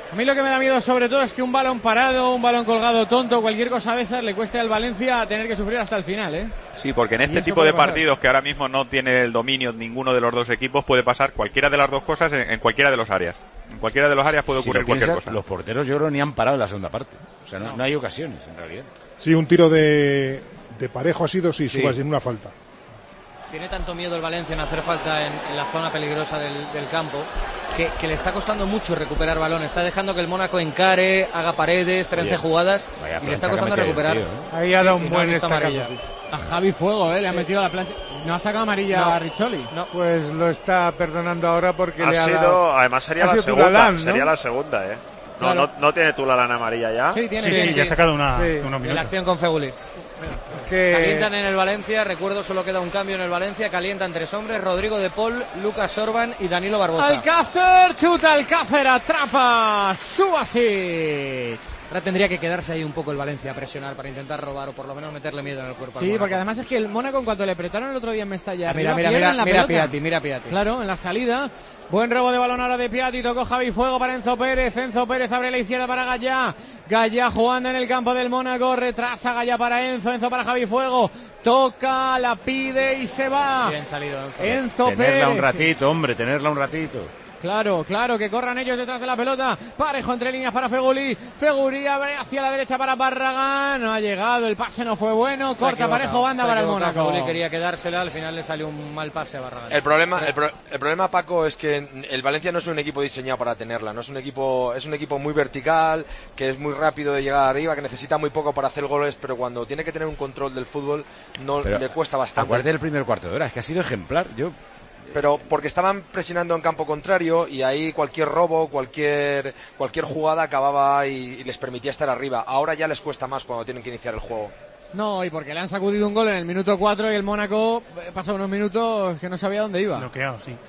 A mí lo que me da miedo sobre todo es que un balón parado, un balón colgado tonto, cualquier cosa de esas le cueste al Valencia tener que sufrir hasta el final, ¿eh? Sí, porque en este tipo de partidos que ahora mismo no tiene el dominio ninguno de los dos equipos, puede pasar cualquiera de las dos cosas en, en cualquiera de los áreas. En cualquiera de los áreas puede ocurrir si cualquier piensas, cosa. Los porteros yo creo ni han parado en la segunda parte. O sea, no, no. no hay ocasiones en realidad. Sí, un tiro de, de Parejo ha sido, sí, sí. Suba, sin una falta. Tiene tanto miedo el Valencia en hacer falta en, en la zona peligrosa del, del campo que, que le está costando mucho recuperar balón. Está dejando que el Mónaco encare, haga paredes, trence Oye, jugadas y le está costando recuperar. Tío, ¿eh? Ahí ha dado un buen estacazo. A Javi Fuego, ¿eh? Le sí. ha metido la plancha. ¿No ha sacado amarilla no. a Rizzoli? No. Pues lo está perdonando ahora porque ha le ha sido, dado... Además sería la segunda, Tulalán, ¿no? Sería la segunda, ¿eh? No, claro. no, no tiene Tulalán amarilla ya. Sí, tiene. Sí, sí, sí, ya ha sacado una, sí. unos minutos. En la acción con Feguli. Es que... Calientan en el Valencia, recuerdo solo queda un cambio en el Valencia, calientan tres hombres, Rodrigo de Paul, Lucas Orban y Danilo Barbosa. Alcácer, chuta Alcácer, atrapa, Subasic. Ahora tendría que quedarse ahí un poco el Valencia a presionar para intentar robar o por lo menos meterle miedo en el cuerpo. Sí, porque además es que el Mónaco en cuanto le apretaron el otro día en Mestalla, ah, mira, mira, mira, la mira Piatti, mira Piatti. Claro, en la salida. Buen robo de balón ahora de Piatti, tocó Javi Fuego para Enzo Pérez, Enzo Pérez abre la izquierda para Gallá, Gallá jugando en el campo del Mónaco, retrasa Gallá para Enzo, Enzo para Javi Fuego, toca, la pide y se va. Bien salido Enzo. Enzo tenerla Pérez. un ratito, hombre, tenerla un ratito. Claro, claro, que corran ellos detrás de la pelota. Parejo entre líneas para Feguli. Feguli abre hacia la derecha para Barragán. No ha llegado, el pase no fue bueno. Corta Parejo, banda para el Mónaco. Feguli quería quedársela, al final le salió un mal pase a Barragán. El problema, el, pro, el problema, Paco, es que el Valencia no es un equipo diseñado para tenerla. No es un equipo, es un equipo muy vertical, que es muy rápido de llegar arriba, que necesita muy poco para hacer goles, pero cuando tiene que tener un control del fútbol, no pero le cuesta bastante. Acuérdate del primer cuarto de hora, es que ha sido ejemplar. Yo pero porque estaban presionando en campo contrario y ahí cualquier robo, cualquier cualquier jugada acababa y, y les permitía estar arriba. Ahora ya les cuesta más cuando tienen que iniciar el juego. No, y porque le han sacudido un gol en el minuto cuatro y el Mónaco pasó unos minutos que no sabía dónde iba. Bloqueado, sí.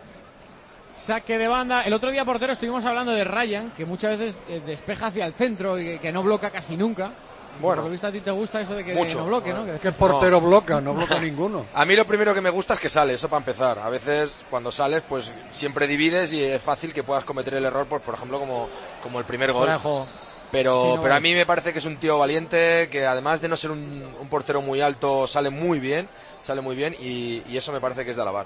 Saque de banda. El otro día, portero, estuvimos hablando de Ryan, que muchas veces despeja hacia el centro y que, que no bloca casi nunca. Bueno, por lo visto a ti te gusta eso de que mucho. no bloque, ¿no? ¿Qué portero no. bloca? No bloca ninguno. A mí lo primero que me gusta es que sale, eso para empezar. A veces cuando sales, pues siempre divides y es fácil que puedas cometer el error, pues por ejemplo como, como el primer gol. Pero, sí, no, pero a mí me parece que es un tío valiente, que además de no ser un, un portero muy alto, sale muy bien, sale muy bien y, y eso me parece que es de alabar.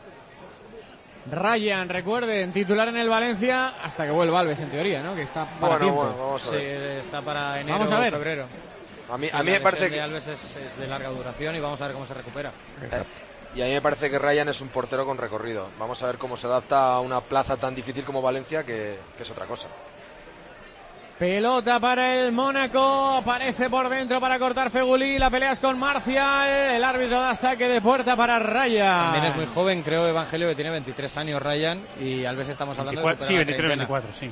Ryan, recuerden, titular en el Valencia hasta que vuelva Alves, en teoría, ¿no? Que está para bueno, tiempo. Bueno, vamos a ver. Sí, está para enero vamos a ver. febrero. A mí, sí, a mí me parece que Alves es, es de larga duración y vamos a ver cómo se recupera. Eh, y a mí me parece que Ryan es un portero con recorrido. Vamos a ver cómo se adapta a una plaza tan difícil como Valencia, que, que es otra cosa. Pelota para el Mónaco, aparece por dentro para cortar Feguli, la pelea es con Marcial, el árbitro da saque de puerta para Ryan. También es muy joven, creo, Evangelio, que tiene veintitrés años Ryan, y Alves estamos hablando veinticuatro, de sí, veintitrés, veinticuatro, sí.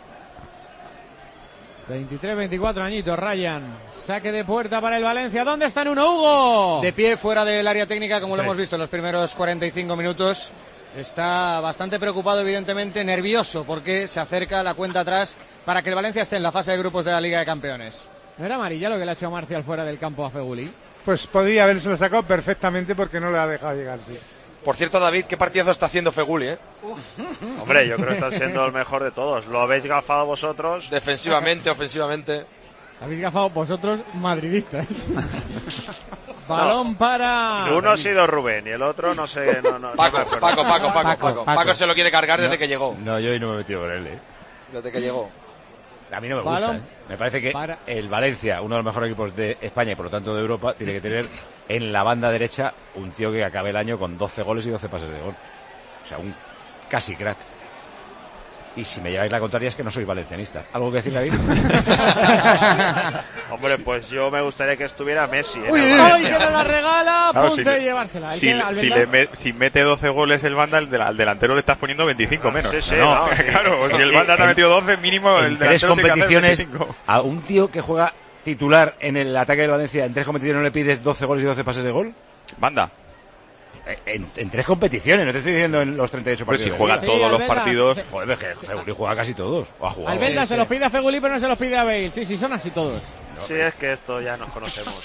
veintitrés, veinticuatro añitos, Ryan. Saque de puerta para el Valencia. ¿Dónde está Nuno Hugo? De pie, fuera del área técnica, como sí. lo hemos visto en los primeros cuarenta y cinco minutos. Está bastante preocupado, evidentemente, nervioso, porque se acerca la cuenta atrás para que el Valencia esté en la fase de grupos de la Liga de Campeones. ¿No era amarilla lo que le ha hecho Marcial fuera del campo a Feguli? Pues podría haberse sacado perfectamente porque no le ha dejado llegar, sí. Por cierto, David, ¿qué partidazo está haciendo Feguli, eh? Hombre, yo creo que está siendo el mejor de todos. ¿Lo habéis gafado vosotros? Defensivamente, ofensivamente. Habéis gafado vosotros, madridistas. Balón no. para... Uno ha sido Rubén y el otro no sé... No, no, Paco, no Paco, Paco, Paco, Paco, Paco. Paco, Paco se lo quiere cargar no, desde que llegó. No, yo hoy no me he metido con él, ¿eh? Desde que llegó. A mí no me gusta, ¿eh? Me parece que para... el Valencia, uno de los mejores equipos de España y por lo tanto de Europa, tiene que tener en la banda derecha un tío que acabe el año con doce goles y doce pases de gol. O sea, un casi crack. Y si me lleváis la contraria es que no soy valencianista. ¿Algo que decir, David? Hombre, pues yo me gustaría que estuviera Messi. Uy, ¡ay, que no la regala! Claro, punto si de le, llevársela. Si, que, si, le me, si mete doce goles el Banda, al del delantero le estás poniendo veinticinco menos. Sí, sí, no, no, sí. Claro, si el Banda te ha metido doce, mínimo el delantero tres competiciones, tiene que hacer veinticinco. A un tío que juega titular en el ataque del Valencia, en tres competiciones no le pides doce goles y doce pases de gol. Banda. En, en tres competiciones, no te estoy diciendo en los treinta y ocho pues partidos. Si juega de todos sí, los Albelda, partidos. sí. Joder, que Feguli juega casi todos. O ha jugado. Albelda Sí, se sí. los pide a Feguli, pero no se los pide a Bale. Sí, sí, son así todos. No, sí, es que esto ya nos conocemos.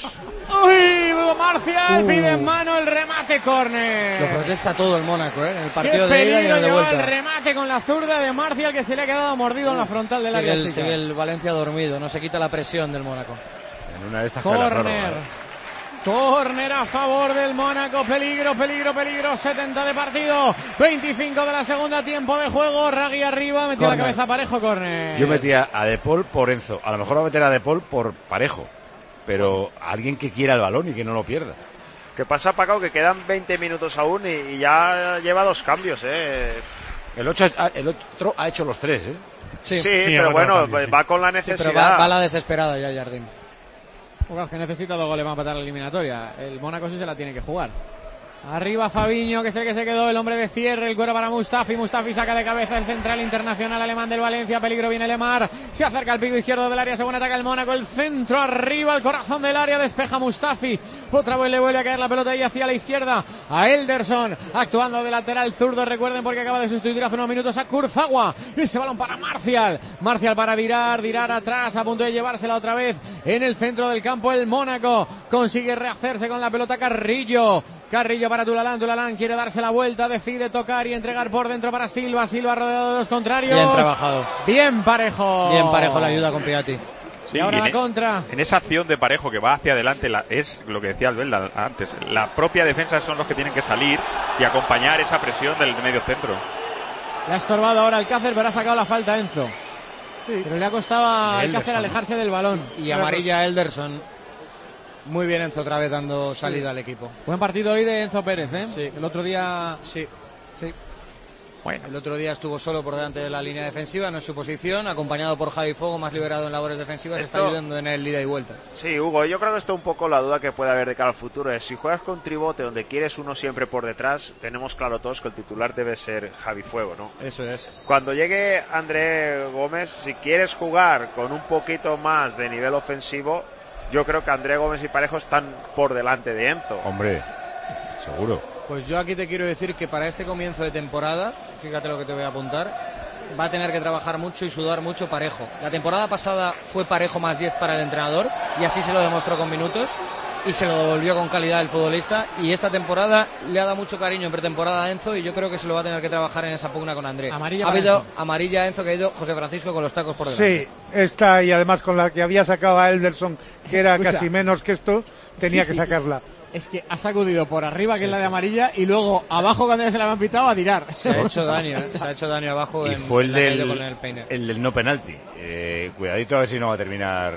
¡Uy! Marcial Uh. pide en mano el remate córner. Lo protesta todo el Mónaco, ¿eh? En el Qué partido de ida y en peligro el de llevaba vuelta. el remate con la zurda de Marcial, que se le ha quedado mordido en la frontal del Sigue área el, chica. sigue el Valencia dormido, no se quita la presión del Mónaco. En una de estas cae la prórroga, Córner. ¿eh? Córner a favor del Mónaco. Peligro, peligro, peligro. setenta de partido. veinticinco de la segunda, tiempo de juego. Ragui arriba, metió Córner. la cabeza Parejo, córner. Yo metía a De Paul por Enzo. A lo mejor va a meter a De Paul por Parejo. Pero alguien que quiera el balón y que no lo pierda. ¿Qué pasa, Paco? Que quedan veinte minutos aún y, y ya lleva dos cambios, ¿eh? El, ocho, el otro ha hecho los tres, ¿eh? Sí, Sí. pero bueno, cambio, sí. va con la Sí, necesidad. pero va, va la desesperada ya, Jardín. Jugador que necesita dos goles para empatar la eliminatoria. El Mónaco sí se la tiene que jugar. Arriba Fabiño, que es el que se quedó, el hombre de cierre, el cuero para Mustafi. Mustafi saca de cabeza el central internacional alemán del Valencia. Peligro, viene Lemar. Se acerca al pico izquierdo del área, según ataca el Mónaco. El centro arriba, el corazón del área, despeja Mustafi. Otra vez le vuelve a caer la pelota ahí hacia la izquierda a Elderson, actuando de lateral zurdo. Recuerden, porque acaba de sustituir hace unos minutos a Kurzawa. Ese balón para Marcial. Marcial para Dirar, Dirar atrás, a punto de llevársela otra vez en el centro del campo. El Mónaco consigue rehacerse con la pelota Carrillo. Carrillo para Tulalán, Tulalán quiere darse la vuelta, decide tocar y entregar por dentro para Silva, Silva rodeado de dos contrarios. Bien trabajado. Bien Parejo. Bien Parejo la ayuda con Piatti. Sí, y ahora y la en, contra. En esa acción de Parejo que va hacia adelante, la, es lo que decía Albelda antes. La propia defensa son los que tienen que salir y acompañar esa presión del medio centro. Le ha estorbado ahora Alcácer, pero ha sacado la falta Enzo. Sí. Pero le ha costado a Alcácer alejarse del balón. Y amarilla a Elderson. Muy bien Enzo otra vez dando Sí. salida al equipo. Buen partido hoy de Enzo Pérez, ¿eh? Sí. El otro día... Sí. Sí. Bueno. El otro día estuvo solo por delante de la línea defensiva, no es su posición, acompañado por Javi Fogo, más liberado en labores defensivas, Esto... está ayudando en el ida y vuelta. Sí, Hugo, yo creo que esto es un poco la duda que puede haber de cara al futuro. Es si juegas con tribote donde quieres uno siempre por detrás, tenemos claro todos que el titular debe ser Javi Fuego, ¿no? Eso es. Cuando llegue André Gómez, si quieres jugar con un poquito más de nivel ofensivo, yo creo que André Gómez y Parejo están por delante de Enzo. Hombre, seguro. Pues yo aquí te quiero decir que para este comienzo de temporada, fíjate lo que te voy a apuntar, va a tener que trabajar mucho y sudar mucho Parejo. La temporada pasada fue Parejo más diez para el entrenador y así se lo demostró con minutos y se lo devolvió con calidad el futbolista, y esta temporada le ha dado mucho cariño en pretemporada a Enzo y yo creo que se lo va a tener que trabajar en esa pugna con André. Amarilla ha para habido Enzo. amarilla a Enzo, que ha ido José Francisco con los tacos por delante. Sí, esta y además con la que había sacado a Elderson, que era Escucha. casi menos que esto, tenía Sí, que sí. sacarla. Es que ha sacudido por arriba, que sí, es la de amarilla, y luego abajo, cuando ya se la habían pitado, a tirar. Se ha hecho daño, ¿eh? Se ha hecho daño abajo. Y en, fue el en la caída del, con el peine. el del no penalti. Eh, cuidadito a ver si no va a terminar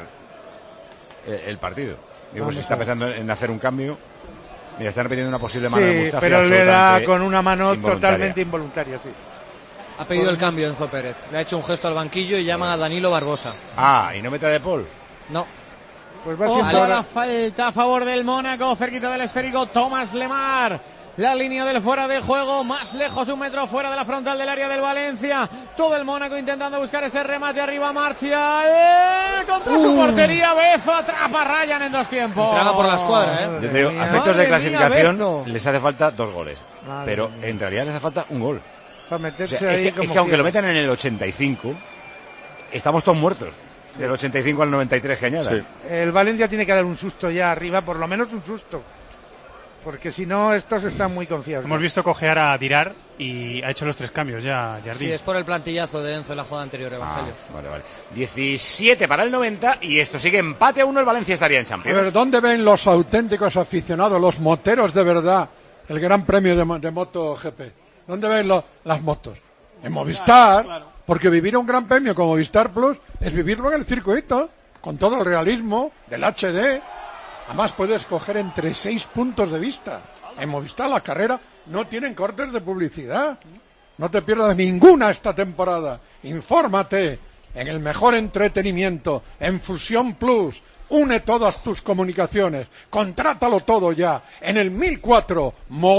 el, el partido. Digo, Vamos si a está ver. pensando en hacer un cambio. Mira, están repitiendo una posible mano de Sí, Mustafi. pero le da absolutamente con una mano involuntaria. totalmente involuntaria, sí. Ha pedido el cambio Enzo Pérez. Le ha hecho un gesto al banquillo y llama a Danilo Barbosa. Ah, ¿y no mete a De Paul? No. Pues va Ojo siendo a ahora- la falta a favor del Mónaco, cerquita del esférico, Tomás Lemar. La línea del fuera de juego, más lejos, un metro fuera de la frontal del área del Valencia. Todo el Mónaco intentando buscar ese remate arriba, Marcia. ¡Eh! Contra su Uh. portería, Bezo atrapa a Ryan en dos tiempos. Entraba por la escuadra, ¿eh? Yo te digo, a efectos Madre de clasificación mía, Bezo. les hace falta dos goles. Madre pero mía. en realidad les hace falta un gol. Para O meterse sea, ahí es que, como es que aunque lo quiera. metan en el ochenta y cinco, estamos todos muertos. Del ochenta y cinco al noventa y tres que añadan. Sí. El Valencia tiene que dar un susto ya arriba, por lo menos un susto. Porque si no, estos están muy confiados. Hemos visto cojear a Dirar y ha hecho los tres cambios ya, Jardín. Sí, es por el plantillazo de Enzo en la jugada anterior, Evangelio. Ah, vale, vale. diecisiete para el noventa y esto sigue empate a uno. El Valencia estaría en A Champions. ver, ¿dónde ven los auténticos aficionados, los moteros de verdad, el Gran Premio de, mo- de MotoGP? ¿Dónde ven lo- las motos? En Movistar, porque vivir un Gran Premio como Movistar Plus es vivirlo en el circuito, con todo el realismo del H D. Además puedes coger entre seis puntos de vista. En Movistar la carrera no tienen cortes de publicidad. No te pierdas ninguna esta temporada. Infórmate en el mejor entretenimiento, en Fusión Plus. Une todas tus comunicaciones. Contrátalo todo ya en el mil cuatro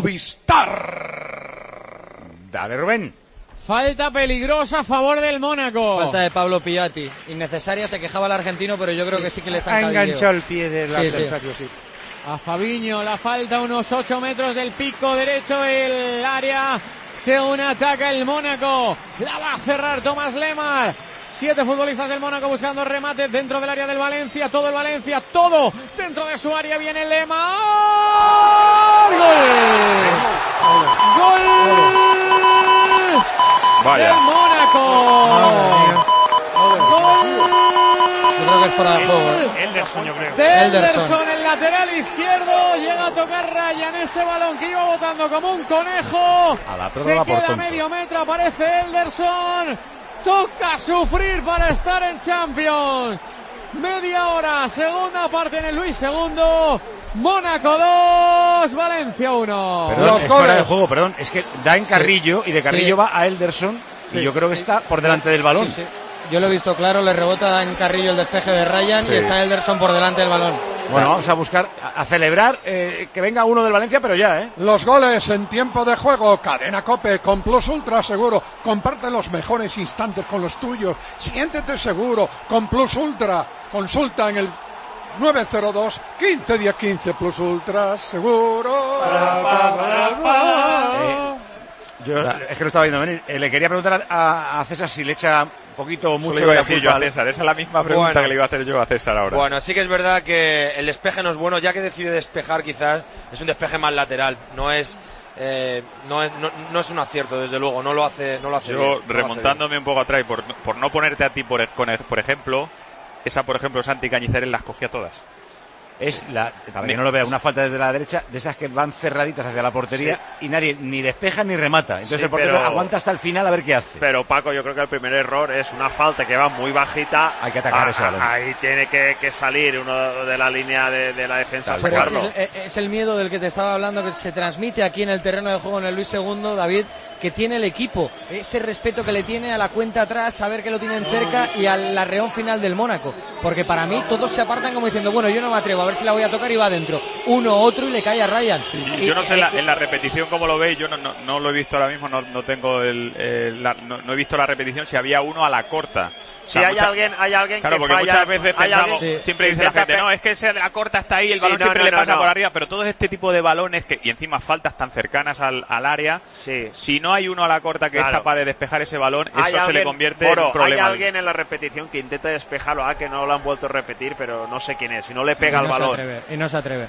Movistar. Dale, Rubén. Falta peligrosa a favor del Mónaco. Falta de Pablo Piatti. Innecesaria, se quejaba el argentino, pero yo creo que sí que le Ha zanca enganchado el pie del Sí, sí. adversario, sí. a Fabiño, la falta unos ocho metros del pico derecho del área, según ataca el Mónaco, la va a cerrar Tomás Lemar. Siete futbolistas del Mónaco buscando remate dentro del área del Valencia, todo el Valencia, todo dentro de su área, viene Lemar. ¡Gol! ¡Gol! Vaya. Del Mónaco. ¡Gol! Yo creo que es fuera de juego. Elderson, yo creo. De Elderson, el lateral izquierdo, llega a tocar Ryan ese balón que iba botando como un conejo. A la Se prórroga por queda tonto. medio metro, aparece Elderson. Toca sufrir para estar en Champions. Media hora, segunda parte en el Luis segundo. Mónaco dos, Valencia uno. Perdón, es fuera de juego, perdón. Es que da en Carrillo y de Carrillo Sí. va a Elderson Sí. y yo creo que está por delante del balón. Sí, sí. Yo lo he visto claro, le rebota en Carrillo el despeje de Ryan Sí. y está Elderson por delante del balón. Bueno, vamos a buscar, a, a celebrar eh, que venga uno del Valencia, pero ya, ¿eh? Los goles en tiempo de juego, Cadena COPE, con Plus Ultra seguro. Comparte los mejores instantes con los tuyos. Siéntete seguro con Plus Ultra. Consulta en el nueve cero dos, quince diez quince. Plus Ultra seguro. Eh, yo es que lo estaba viendo venir. Eh, le quería preguntar a, a César si le echa un poquito o Eso mucho le iba a de la decir yo culpa a al- César. Esa es la misma pregunta Bueno. que le iba a hacer yo a César ahora. Bueno, sí que es verdad que el despeje no es bueno, ya que decide despejar quizás es un despeje más lateral, no es eh, no es no, no es un acierto, desde luego, no lo hace no lo hace Yo, bien, no lo hace remontándome un poco atrás y por, por no ponerte a ti, por, con el- por ejemplo, esa, por ejemplo, Santi Cañizares las cogía todas. Es la, para que no lo vea, una falta desde la derecha, de esas que van cerraditas hacia la portería y nadie ni despeja ni remata. Entonces Sí, el portero pero- aguanta hasta el final a ver qué hace. Pero Paco, yo creo que el primer error es una falta que va muy bajita. Hay que atacar Ah, ese balón. Ahí tiene que, que salir uno de la línea de, de la defensa a Pero ese sacarlo. es, es el miedo del que te estaba hablando, que se transmite aquí en el terreno de juego en el Luis segundo, David, que tiene el equipo, ese respeto que le tiene a la cuenta atrás, saber que lo tienen cerca y al arreón final del Mónaco, porque para mí todos se apartan como diciendo, bueno, yo no me atrevo, a ver si la voy a tocar y va adentro, uno, otro y le cae a Ryan. Y yo no sé en la, en la repetición cómo lo veis, yo no, no, no lo he visto ahora mismo, no, no tengo el, el- la- no, no he visto la repetición si había uno a la corta. O Si sea, hay mucha- alguien, hay alguien Claro, que porque falla, muchas veces hay pensamos, alguien siempre que dice la intenta gente, pe- no, es que ese de la corta está ahí, el Sí, balón no, siempre no, le no, pasa no. por arriba, pero todo este tipo de balones que, y encima faltas tan cercanas al, al área, Sí. si no hay uno a la corta que Claro. es capaz de despejar ese balón, Hay eso se alguien- le convierte Moro, en un problema. Hay alguien en la repetición que intenta despejarlo, ah, que no lo han vuelto a repetir, pero no sé quién es. Si no le pega y el no se balón. atreve, y no se atreve.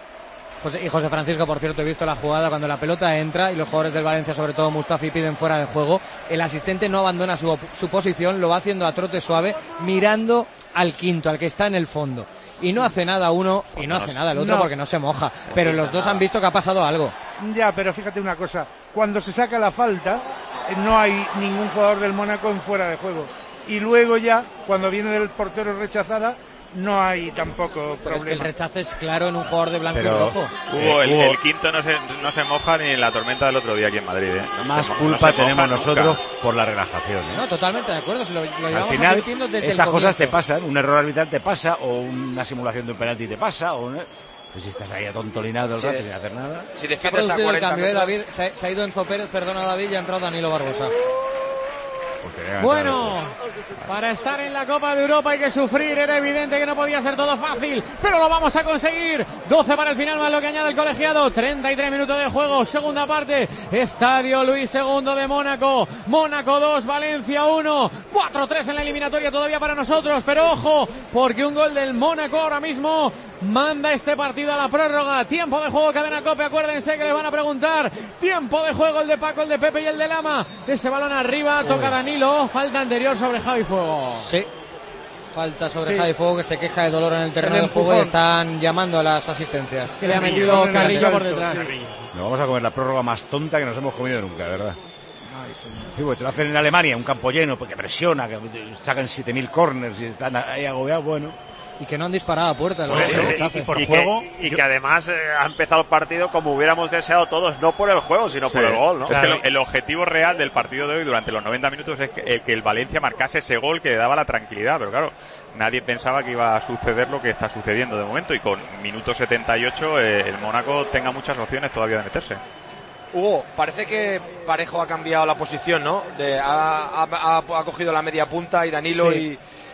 José, y José Francisco, por cierto, he visto la jugada cuando la pelota entra y los jugadores del Valencia, sobre todo Mustafi, piden fuera de juego. El asistente no abandona su, su posición, lo va haciendo a trote suave, mirando al quinto, al que está en el fondo. Y no hace nada uno y no hace nada el otro No. porque no se moja. Pero los dos han visto que ha pasado algo. Ya, pero fíjate una cosa, cuando se saca la falta, eh, no hay ningún jugador del Mónaco en fuera de juego. Y luego ya, cuando viene del portero rechazada, no hay tampoco Pero es que el problema. rechace es claro en un jugador de blanco Pero- y rojo. Hugo, el, Hugo. el quinto no se, no se moja ni en la tormenta del otro día aquí en Madrid. ¿eh? No Más se mo- culpa no se moja tenemos nunca. nosotros por la relajación. ¿eh? No, totalmente de acuerdo. Si lo, lo Al llevamos final, advirtiendo desde estas el cosas te comienzo. pasan, un error arbitral te pasa, o una simulación de un penalti te pasa, o una- pues si estás ahí atontolinado el Sí. rato sin hacer nada. Si Se ha defiendes a producido el cuarenta cambio, ¿eh, metros, David? Se ha, se ha ido Enzo Pérez, perdona David, y ha entrado Danilo Barbosa. Pues te llegan Bueno, para estar en la Copa de Europa hay que sufrir, era evidente que no podía ser todo fácil, pero lo vamos a conseguir. doce para el final más lo que añade el colegiado, treinta y tres minutos de juego, segunda parte, Estadio Luis segundo de Mónaco, Mónaco dos, Valencia uno, cuatro tres en la eliminatoria todavía para nosotros, pero ojo, porque un gol del Mónaco ahora mismo manda este partido a la prórroga. Tiempo de juego, Cadena COPE, acuérdense que les van a preguntar, tiempo de juego, el de Paco, el de Pepe y el de Lama, ese balón arriba, toca Danilo, falta anterior sobre Javi Fuego. Sí. Falta sobre Sí. Javi Fuego, que se queja de dolor en el terreno El de juego y empujón. están llamando a las asistencias. Que le ha metido Con el Carrillo por salto, detrás. sí. Nos vamos a comer la prórroga más tonta que nos hemos comido nunca, de verdad. Sí, porque te lo hacen en Alemania, un campo lleno, porque presiona, que sacan siete mil corners y están ahí agobiados, bueno. Y que no han disparado a puerta. Pues los sí, rechaces. y, por y juego, que, y yo- que además eh, ha empezado el partido como hubiéramos deseado todos, no por el juego, sino por Sí. el gol, ¿no? Es que lo- el objetivo real del partido de hoy durante los noventa minutos es que el, que el Valencia marcase ese gol que le daba la tranquilidad, pero claro, nadie pensaba que iba a suceder lo que está sucediendo de momento y con minuto setenta y ocho eh, el Mónaco tenga muchas opciones todavía de meterse. Hugo, parece que Parejo ha cambiado la posición, ¿no? De, ha, ha- ha- ha cogido la media punta y Danilo Sí.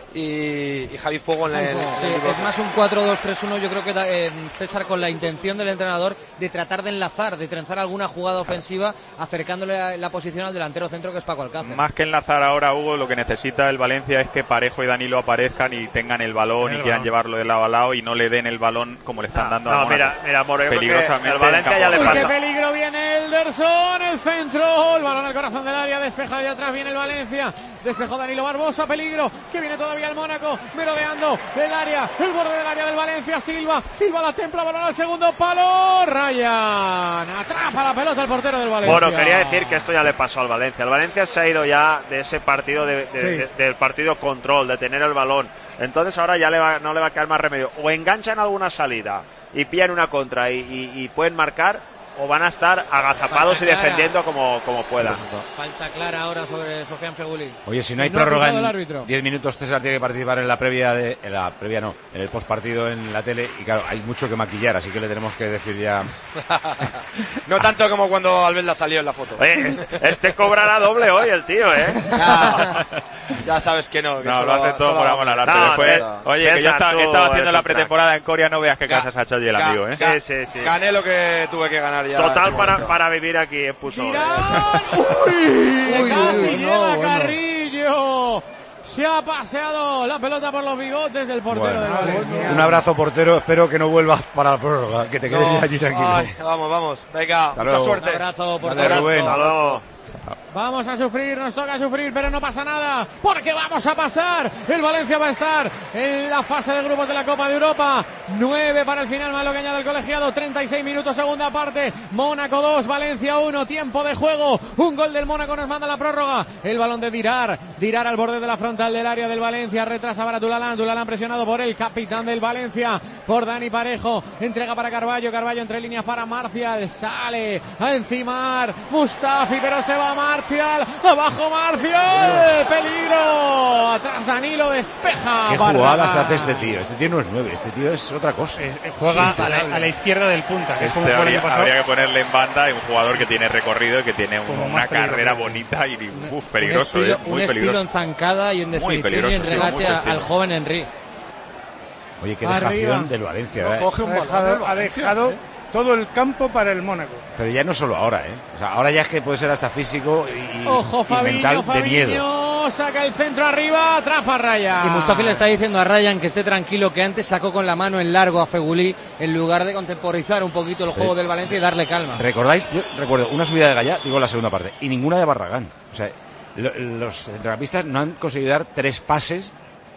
y, y Javi Fuego en la... En, sí, en es más un cuatro dos tres uno, yo creo que eh, César, con la intención del entrenador de tratar de enlazar, de trenzar alguna jugada ofensiva, acercándole a la posición al delantero centro, que es Paco Alcácer. Más que enlazar ahora, Hugo, lo que necesita el Valencia es que Parejo y Danilo aparezcan y tengan el balón el y quieran balón. llevarlo de lado a lado y no le den el balón como le están no, dando no, a Mónaco. mira, mira, More, peligrosamente el Valencia ya le pasa. ¡Qué peligro viene Elderson! El centro, el balón al corazón del área, despeja de atrás, viene el Valencia, despejó Danilo Barbosa, peligro, que viene todavía el Mónaco, merodeando el área, el borde del área del Valencia, Silva, Silva la templa, balón al segundo palo, Ryan, atrapa la pelota el portero del Valencia. Bueno, quería decir que esto ya le pasó al Valencia. El Valencia se ha ido ya de ese partido, de, de, sí. de, del partido control, de tener el balón. Entonces ahora ya le va, no le va a quedar más remedio. O enganchan alguna salida y pillan una contra y, y, y pueden marcar, o van a estar agazapados y defendiendo como, como puedan. Falta clara ahora sobre Sofian Feguli. Oye, si no hay no prórroga en diez minutos, César tiene que participar en la previa, de, en la previa no, en el postpartido en la tele, y claro, hay mucho que maquillar, así que le tenemos que decir ya... No tanto como cuando Albelda salió en la foto. Oye, este cobrará doble hoy el tío, ¿eh? Ya, ya sabes que no. Que no, solo, lo hace todo por amor al arte. No, Después, no, oye, César, que yo estaba, estaba haciendo la pretemporada en Corea, no veas qué casas ha hecho allí el ya, amigo, ¿eh? Ya, sí, sí, sí. Gané lo que tuve que ganar ya. Total para, para vivir aquí en Pusol. ¡Uy! Uy, casi uy, llega no, Carrillo. Se ha paseado la pelota por los bigotes del portero bueno, del Valencia. Un abrazo, portero. Espero que no vuelvas para la prórroga, que te quedes no. allí tranquilo. Ay, vamos, vamos. Venga, Hasta mucha luego. suerte. Un abrazo, portero. Dale, Rubén. Hasta luego. Vamos a sufrir, nos toca sufrir, pero no pasa nada, porque vamos a pasar. El Valencia va a estar en la fase de grupos de la Copa de Europa. nueve para el final, más lo que añade el colegiado. treinta y seis minutos, segunda parte. Mónaco dos, Valencia uno. Tiempo de juego. Un gol del Mónaco nos manda la prórroga. El balón de Dirar. Dirar al borde de la frontal del área del Valencia. Retrasa para Dulalán. Dulalán presionado por el capitán del Valencia, por Dani Parejo. Entrega para Carballo. Carballo entre líneas para Marcial. Sale a encimar Mustafi, pero se va a Marcial. Abajo Marcial. Peligro. Atrás Danilo, despeja. ¿Qué jugadas hace este tío? Este tío no es nueve, este tío es otra cosa. Eh, juega sí, a, la, a la izquierda del punta, que es este como habría, fue el habría que ponerle en banda un jugador que tiene recorrido y que tiene un, una carrera bonita y uf, peligroso. Un estilo, eh, muy un peligroso. estilo en zancada y en definición y en regate sí, al joven Henry. Oye, qué dejación Arriba. del Valencia. No, ¿eh? coge un ha dejado, ha dejado ¿eh? todo el campo para el Mónaco. Pero ya no solo ahora, ¿eh? O sea, ahora ya es que puede ser hasta físico y, Ojo, y Fabiño, mental Fabiño, de miedo. Saca el centro arriba, atrapa a Ryan. Y Mustafi le está diciendo a Ryan que esté tranquilo, que antes sacó con la mano en largo a Fegulí en lugar de contemporizar un poquito el juego sí. del Valencia y darle calma. ¿Recordáis? Yo recuerdo una subida de Gallá, digo la segunda parte, y ninguna de Barragán. O sea, lo, los centrocampistas no han conseguido dar tres pases,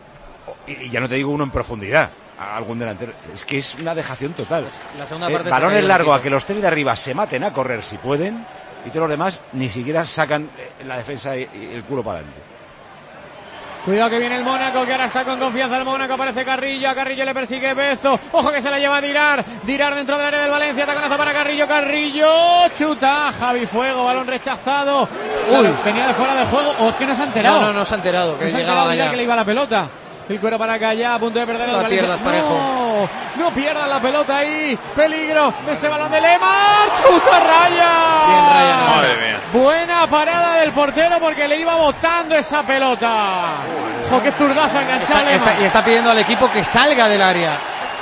y, y ya no te digo uno en profundidad a algún delantero. Es que es una dejación total. La segunda parte eh, balones largos a que los tres de arriba se maten a correr si pueden, y todos los demás ni siquiera sacan la defensa y, y el culo para adelante. Cuidado que viene el Mónaco, que ahora está con confianza el Mónaco, aparece Carrillo, a Carrillo le persigue Bezo, ojo que se la lleva a Dirar, Dirar dentro del área del Valencia, taconazo para Carrillo, Carrillo, chuta, Javi Fuego, balón rechazado, uy, venía de fuera de juego, o es que no se ha enterado. No, no, no se ha enterado, que no se ha llegaba enterado ya. Que le iba la pelota. El cuero para Gallá, a punto de perder el no Valencia. pierdas, Parejo. No, no pierdas la pelota ahí. Peligro de ese balón de Lemar. ¡Chuta Ryan! Bien, Ryan. Madre mía. Buena parada del portero porque le iba botando esa pelota. ¡Jo, qué zurdaza enganchada Lemar! Está, y está pidiendo al equipo que salga del área.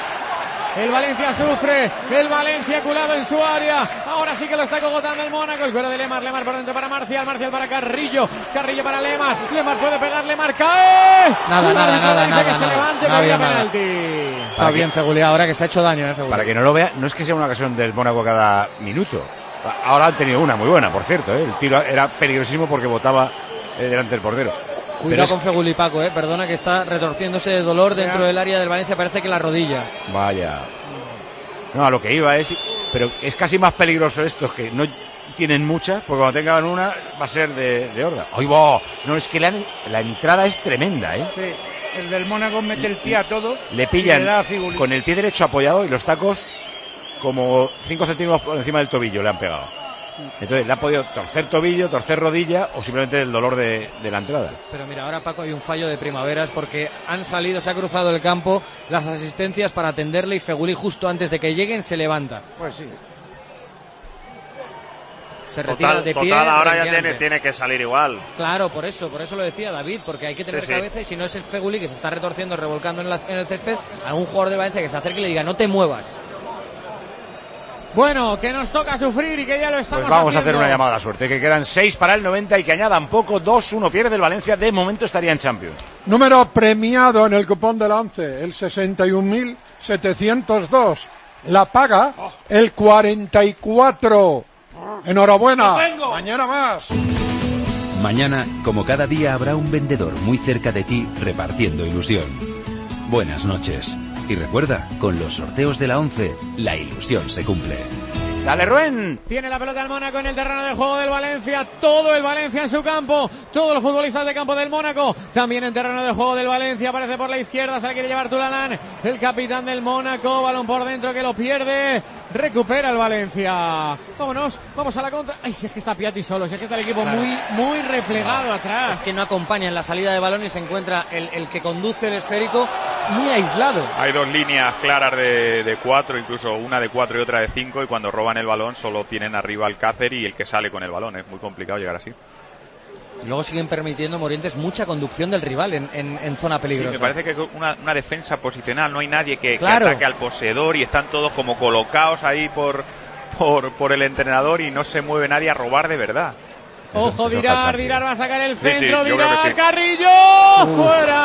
El Valencia sufre, el Valencia culado en su área, ahora sí que lo está cogotando el Mónaco, el cuero de Lemar, Lemar por dentro para Marcial, Marcial para Carrillo, Carrillo para Lemar, Lemar puede pegar, Lemar cae, nada, nada, nada, dice nada, que nada, se levante, nada, pedía nada. penalti. Está bien Fegulí ahora que se ha hecho daño, eh, Fegulí. Para que no lo vea, no es que sea una ocasión del Mónaco cada minuto, ahora han tenido una muy buena, por cierto, ¿eh? El tiro era peligrosísimo porque botaba eh, delante del portero. Cuidado es... con Fegulí, Paco, eh, perdona que está retorciéndose de dolor dentro del área del Valencia, parece que la rodilla. Vaya. No, a lo que iba es, pero es casi más peligroso estos que no tienen muchas, porque cuando tengan una va a ser de, de horda. ¡Ay, va! No, es que la, la entrada es tremenda, ¿eh? Sí, el del Mónaco mete el pie a todo. Le pillan le da con el pie derecho apoyado y los tacos como cinco centímetros por encima del tobillo le han pegado. Entonces le ha podido torcer tobillo, torcer rodilla o simplemente el dolor de, de la entrada. Pero mira, ahora Paco hay un fallo de Primaveras porque han salido, se ha cruzado el campo, las asistencias para atenderle y Fegulí justo antes de que lleguen se levanta. Pues sí. se retira total, de pie. Total, ahora ya renqueante. tiene, tiene que salir igual. Claro, por eso, por eso lo decía David, porque hay que tener Sí, sí. cabeza y si no es el Feguli que se está retorciendo, revolcando en, la, en el césped, algún jugador de Valencia que se acerque y le diga no te muevas. Bueno, que nos toca sufrir y que ya lo estamos Pues vamos haciendo. a hacer una llamada a la suerte, que quedan seis para el noventa y que añadan poco, dos uno pierde el Valencia, de momento estaría en Champions. Número premiado en el cupón del once, el sesenta y un mil setecientos dos. La paga el cuarenta y cuatro. Enhorabuena. Mañana más. Mañana, como cada día, habrá un vendedor muy cerca de ti repartiendo ilusión. Buenas noches. Y recuerda, con los sorteos de la once, la ilusión se cumple. ¡Dale, Rubén! Tiene la pelota el Mónaco en el terreno de juego del Valencia. Todo el Valencia en su campo. Todos los futbolistas de campo del Mónaco. También en terreno de juego del Valencia. Aparece por la izquierda. Se la quiere llevar Tulalán. El capitán del Mónaco. Balón por dentro que lo pierde. Recupera el Valencia. Vámonos. Vamos a la contra. Ay, si es que está Piatti solo. Si es que está el equipo Claro. muy, muy replegado No, atrás. Es que no acompaña en la salida de balón y se encuentra el, el que conduce el esférico muy aislado. Hay dos líneas claras de, de cuatro, incluso una de cuatro y otra de cinco, y cuando roban el balón solo tienen arriba al Cácer y el que sale con el balón. Es muy complicado llegar así. Y luego siguen permitiendo Morientes mucha conducción del rival en, en, en zona Sí, peligrosa. me parece que una, una defensa posicional, no hay nadie que, Claro. que ataque al poseedor y están todos como colocados ahí por, por, por el entrenador y no se mueve nadie a robar de verdad. Ojo, Dirar, Dirar va a sacar el Sí, sí, centro, yo creo Dirar, que sí. Carrillo, Uh.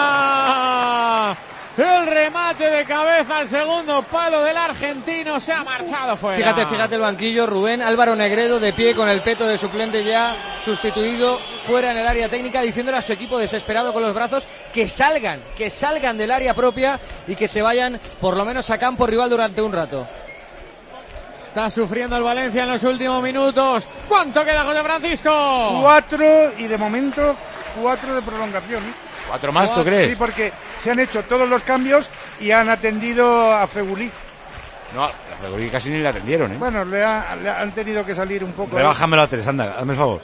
fuera. El remate de cabeza al segundo palo del argentino se ha marchado fuera. Fíjate, fíjate el banquillo, Rubén, Álvaro Negredo de pie con el peto de suplente ya sustituido fuera en el área técnica, diciéndole a su equipo desesperado con los brazos que salgan, que salgan del área propia y que se vayan por lo menos a campo rival durante un rato. Está sufriendo el Valencia en los últimos minutos. ¿Cuánto queda, José Francisco? Cuatro y de momento cuatro de prolongación. ¿eh? ¿Cuatro más, tú crees? Sí, porque se han hecho todos los cambios y han atendido a Fegulí. No, a Fegulí casi ni le atendieron, ¿eh? Bueno, le, ha- le han tenido que salir un poco. Rebájamelo a tres, anda, hazme el favor.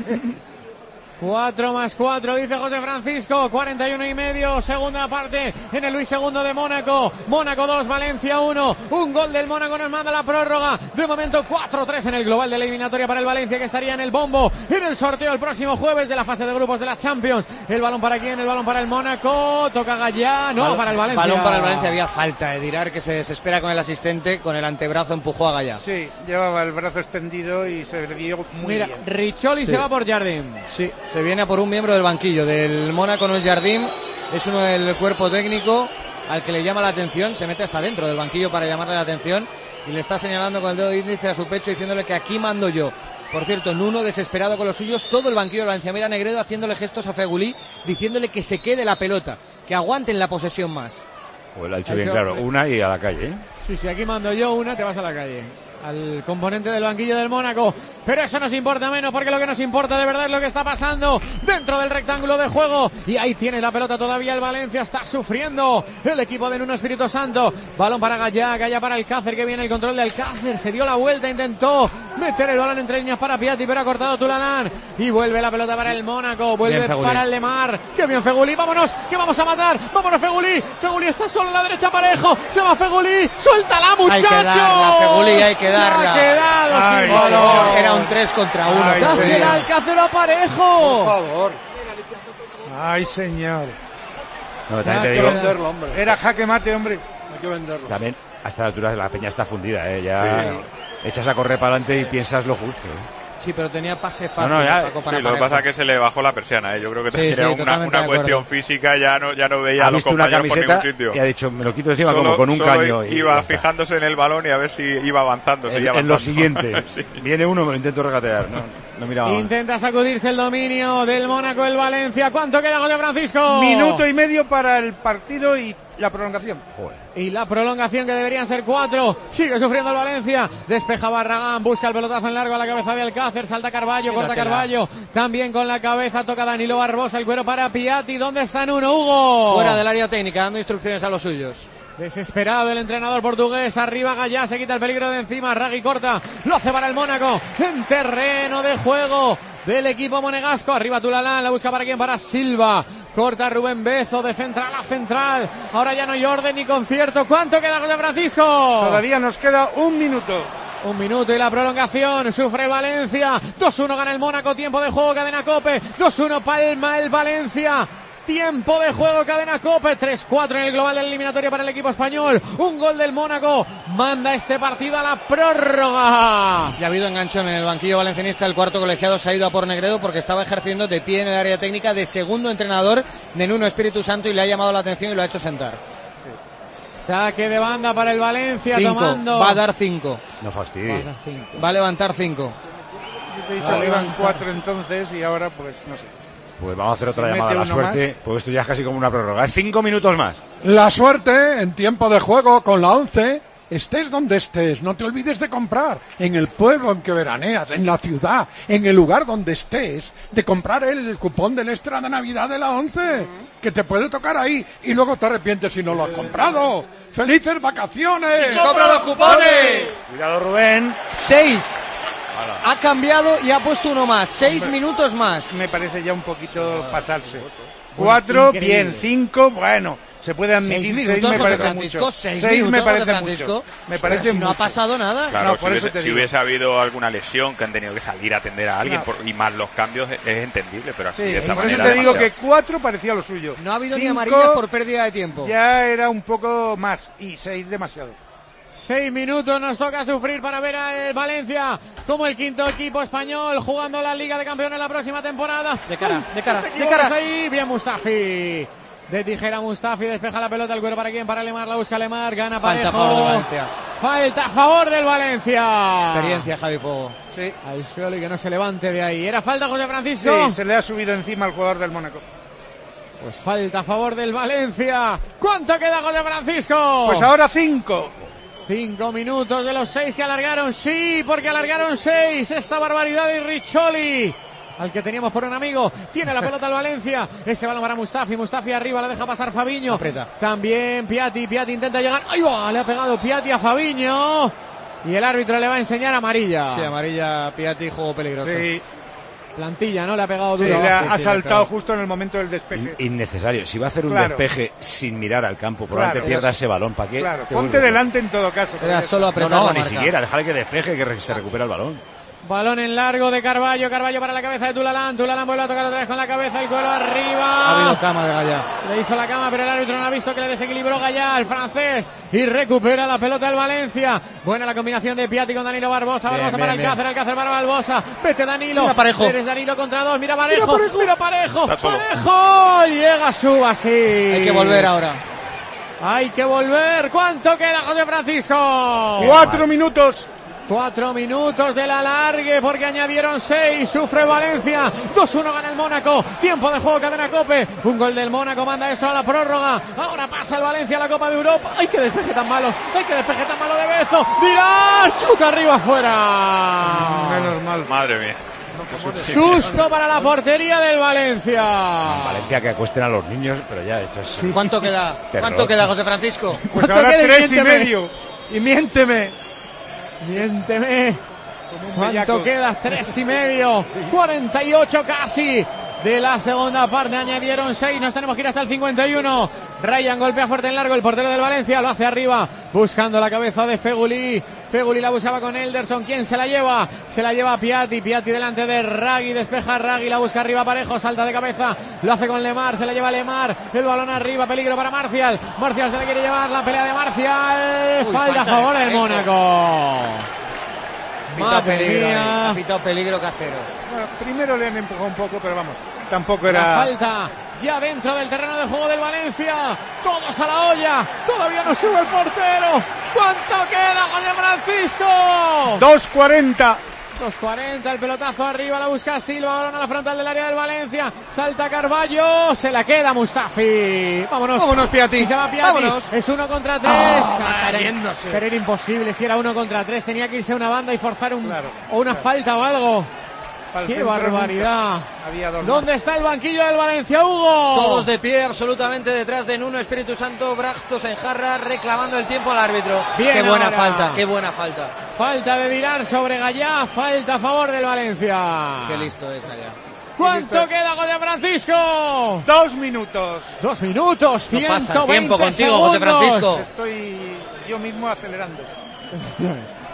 Cuatro más cuatro, dice José Francisco. Cuarenta y uno y medio, segunda parte en el Luis segundo de Mónaco. Mónaco dos, Valencia uno. Un gol del Mónaco nos manda la prórroga. De momento cuatro tres en el global de la eliminatoria para el Valencia, que estaría en el bombo en el sorteo el próximo jueves de la fase de grupos de la Champions. El balón para quién, el balón para el Mónaco. Toca Gallá, no, Balón- para el Valencia. Balón para el Valencia, había falta de Dirar que se desespera con el asistente, con el antebrazo empujó a Gallá. Sí, llevaba el brazo extendido y se le dio muy Mira, bien. Riccioli Sí. se va por Jardín. Sí, se viene a por un miembro del banquillo del Mónaco, no es Jardín, es uno del cuerpo técnico al que le llama la atención, se mete hasta dentro del banquillo para llamarle la atención y le está señalando con el dedo índice a su pecho diciéndole que aquí mando yo. Por cierto, Nuno desesperado con los suyos, todo el banquillo del Valencia. Mira Negredo haciéndole gestos a Fegulí, diciéndole que se quede la pelota, que aguanten la posesión más. Pues lo ha dicho Ha bien dicho- claro, una y a la calle, ¿eh? Sí, sí, aquí mando yo una, te vas a la calle. Al componente del banquillo del Mónaco. Pero eso nos importa menos, porque lo que nos importa de verdad es lo que está pasando dentro del rectángulo de juego. Y ahí tiene la pelota todavía el Valencia. Está sufriendo el equipo de Nuno Espíritu Santo. Balón para Gallá, Gallá para Alcácer, que viene el control de Alcácer. Se dio la vuelta, intentó meter el balón entre líneas para Piatti, pero ha cortado Tulalán. Y vuelve la pelota para el Mónaco. Vuelve Bien, Fegulí. para el Lemar. Que bien Fegulí, vámonos, que vamos a matar. Vámonos Fegulí. Fegulí está solo en la derecha, parejo. Se va Fegulí. Suéltala, muchacho. Hay que darla, Fegulí, hay que Se ha darla. quedado Ay, sin no, balón. Era un tres contra uno. Ay, Casi sí. el Alcácer a parejo. Por favor. Ay, señor. No, Ya, también te Hay que digo, venderlo, hombre. Era jaque mate, hombre. Hay que venderlo. también a estas alturas la peña está fundida, ¿eh? Ya echas a correr para adelante y piensas lo justo, ¿eh? Sí, pero tenía pase fácil. No, no, ya, Paco, para Sí, lo que Parejo. pasa es que se le bajó la persiana, ¿eh? Yo creo que Sí, también sí, era una, totalmente una de cuestión acuerdo. física, ya no, ya no veía Ha a los visto una compañeros por ningún camiseta sitio. que ha dicho, me lo quito encima Solo- como con un solo caño. Y iba ya está. fijándose en el balón y a ver si iba avanzando. En, seguía en lo avanzando. siguiente, Sí. viene uno, me lo intento regatear, no, no miraba mal. Intenta sacudirse el dominio del Mónaco, el Valencia. ¿Cuánto queda, José Francisco? Minuto y medio para el partido y la prolongación. Y la prolongación, que deberían ser cuatro. Sigue sufriendo el Valencia. Despeja Barragán, busca el pelotazo en largo a la cabeza de Alcácer. Salta Carballo, corta Quédatela. Carballo. También con la cabeza toca Danilo Barbosa. El cuero para Piatti. ¿Dónde está Nuno, Hugo? Fuera del área técnica, dando instrucciones a los suyos. Desesperado el entrenador portugués. Arriba Gallá, se quita el peligro de encima. Ragui corta, lo hace para el Mónaco. En terreno de juego del equipo monegasco. Arriba Tulalán, la busca para quién, para Silva. Corta Rubén Bezo de central a central. Ahora ya no hay orden ni concierto. ¿Cuánto queda, José Francisco? Todavía nos queda un minuto. Un minuto y la prolongación. Sufre el Valencia. dos uno gana el Mónaco. Tiempo de juego, cadena COPE. dos uno palma el Valencia. Tiempo de juego, cadena COPE. tres cuatro en el global de la eliminatoria para el equipo español. Un gol del Mónaco manda este partido a la prórroga. Ya ha habido enganchón en el banquillo valencianista. El cuarto colegiado se ha ido a por Negredo porque estaba ejerciendo de pie en el área técnica de segundo entrenador de Nuno Espíritu Santo y le ha llamado la atención y lo ha hecho sentar. Saque de banda para el Valencia. Cinco. Tomando. Va a dar cinco. No fastidies. Va, va a levantar cinco. Yo te he dicho que iban cuatro entonces y ahora pues no sé. Pues vamos a hacer otra Si llamada a la mete uno suerte, más. pues esto ya es casi como una prórroga. Es cinco minutos más. La suerte en tiempo de juego con la once. Estés donde estés, no te olvides de comprar en el pueblo en que veraneas, en la ciudad, en el lugar donde estés, de comprar el cupón del extra de Navidad de la once, que te puede tocar ahí y luego te arrepientes si no lo has comprado. ¡Felices vacaciones! ¡Y compra los cupones! Cuidado, Rubén. Seis. Ha cambiado y ha puesto uno más. Seis Hombre, minutos más. Me parece ya un poquito pasarse. Cuatro, bien, cinco, bueno, se puede admitir. Seis, Seis minutos, me José parece Francisco, mucho. seis Seis me minutos, parece José Francisco. mucho. Me Pero parece si no mucho. ha pasado nada. Claro, No, si, por eso hubiese, te si digo. hubiese habido alguna lesión que han tenido que salir a atender a alguien No. por, y más los cambios es, es entendible, pero así Sí, de esta por eso manera te digo que demasiado. cuatro parecía lo suyo. No ha habido ni Cinco amarillas por pérdida de tiempo. Ya era un poco más y seis demasiado. Seis minutos nos toca sufrir para ver al Valencia como el quinto equipo español jugando la Liga de Campeones la próxima temporada. De cara, de cara, No te de cara. equivoques ahí. Bien Mustafi. De tijera Mustafi, despeja la pelota, el cuero para quién, para Lemar, la busca Lemar, gana Falta Parejo. a favor de Valencia. Falta a favor del Valencia. Experiencia, Javi Fuego. Sí. Al suelo y que no se levante de ahí. ¿Era falta, José Francisco? Sí, se le ha subido encima al jugador del Mónaco. Pues falta a favor del Valencia. ¿Cuánto queda, José Francisco? Pues ahora cinco. Cinco minutos de los seis que alargaron, sí, porque alargaron seis. Esta barbaridad de Riccioli, al que teníamos por un amigo, tiene la pelota el Valencia. Ese balón para Mustafi, Mustafi arriba, la deja pasar Fabiño. Aprieta. También Piatti, Piatti intenta llegar. ¡Ahí va! Le ha pegado Piatti a Fabiño. Y el árbitro le va a enseñar amarilla. Sí, amarilla, Piatti, juego peligroso. Sí, Plantilla, ¿no? Le ha pegado sí, duro. le ha, Sí, ha sí, saltado le ha justo en el momento del despeje. In- innecesario. Si va a hacer un Claro. despeje sin mirar al campo, probablemente Claro. pierda ese balón. ¿Para qué? Claro, te ponte vuelves delante en todo caso. Era solo loco? apretar No, no, la ni marca. siquiera. Déjale que despeje, que re- se recupera el balón. Balón en largo de Carballo, Carballo para la cabeza de Tulalán, Tulalán vuelve a tocar otra vez con la cabeza, el cuero arriba. Ha habido cama de Gallá. Le hizo la cama, pero el árbitro no ha visto que le desequilibró Gallá, el francés, y recupera la pelota del Valencia. Buena la combinación de Piatti con Danilo Barbosa, Bien, Barbosa bien, para bien. Alcácer, Alcácer para Barbosa, vete Danilo. Mira Parejo. Eres Danilo contra dos, mira Parejo, mira Parejo, Está solo. Parejo, llega Subasi. Hay que volver ahora. Hay que volver. ¿Cuánto queda, José Francisco? Cuatro minutos. Cuatro minutos del alargue porque añadieron seis. Sufre Valencia. dos uno gana el Mónaco. Tiempo de juego, cadena COPE. Un gol del Mónaco manda esto a la prórroga. Ahora pasa el Valencia a la Copa de Europa. ¡Ay, qué despeje tan malo! ¡Ay, qué despeje tan malo de Bezo! ¡Dirá! ¡Chuta arriba afuera! Menos mal. Madre mía. Susto para la portería del Valencia. Valencia que acuesten a los niños, pero ya esto es... ¿Cuánto queda? Terror. ¿Cuánto queda, José Francisco? Pues ¿Cuánto ahora queda? tres y Miénteme. medio. Y miénteme. Miénteme. ¿Cuánto bellaco. queda? Tres y medio. cuarenta y ocho casi. De la segunda parte añadieron seis. Nos tenemos que ir hasta el cincuenta y uno. Ryan golpea fuerte en largo. El portero del Valencia lo hace arriba. Buscando la cabeza de Feguli. Feguli la buscaba con Elderson. ¿Quién se la lleva? Se la lleva Piatti. Piatti delante de Ragui. Despeja Ragui. La busca arriba Parejo. Salta de cabeza. Lo hace con Lemar. Se la lleva Lemar. El balón arriba. Peligro para Marcial. Marcial se la quiere llevar. La pelea de Marcial. Uy, falta, falta a favor de del Parejo. Mónaco. Pitao Madre peligro, mía. ahí. Ha pitao peligro casero. Bueno, primero le han empujado un poco, pero vamos, tampoco La era... falta ya dentro del terreno de juego del Valencia. Todos a la olla. Todavía no sube el portero. ¿Cuánto queda, José Francisco? dos cuarenta. dos cuarenta, el pelotazo arriba, la busca Silva, balón a la frontal del área del Valencia. Salta Carballo, se la queda Mustafi. Vámonos. Vámonos, Piatti. Si se va Piatti. Vámonos. Es uno contra tres. Oh, Ah, pero- cayéndose. pero era imposible. Si era uno contra tres, tenía que irse a una banda y forzar un, Claro, o una claro. falta o algo. Para el ¡Qué centro barbaridad! nunca. Había dos ¿Dónde está el banquillo del Valencia, Hugo? Todos de pie, absolutamente detrás de Nuno Espíritu Santo, brazos en jarra, reclamando el tiempo al árbitro. Bien qué buena ahora. falta, qué buena falta. Falta de Dirar sobre Gallá, falta a favor del Valencia. Qué listo es Gallá. ¿Cuánto listo. queda, José Francisco? Dos minutos. Dos minutos, No pasa ciento veinte tiempo contigo, segundos. José Francisco. Estoy yo mismo acelerando.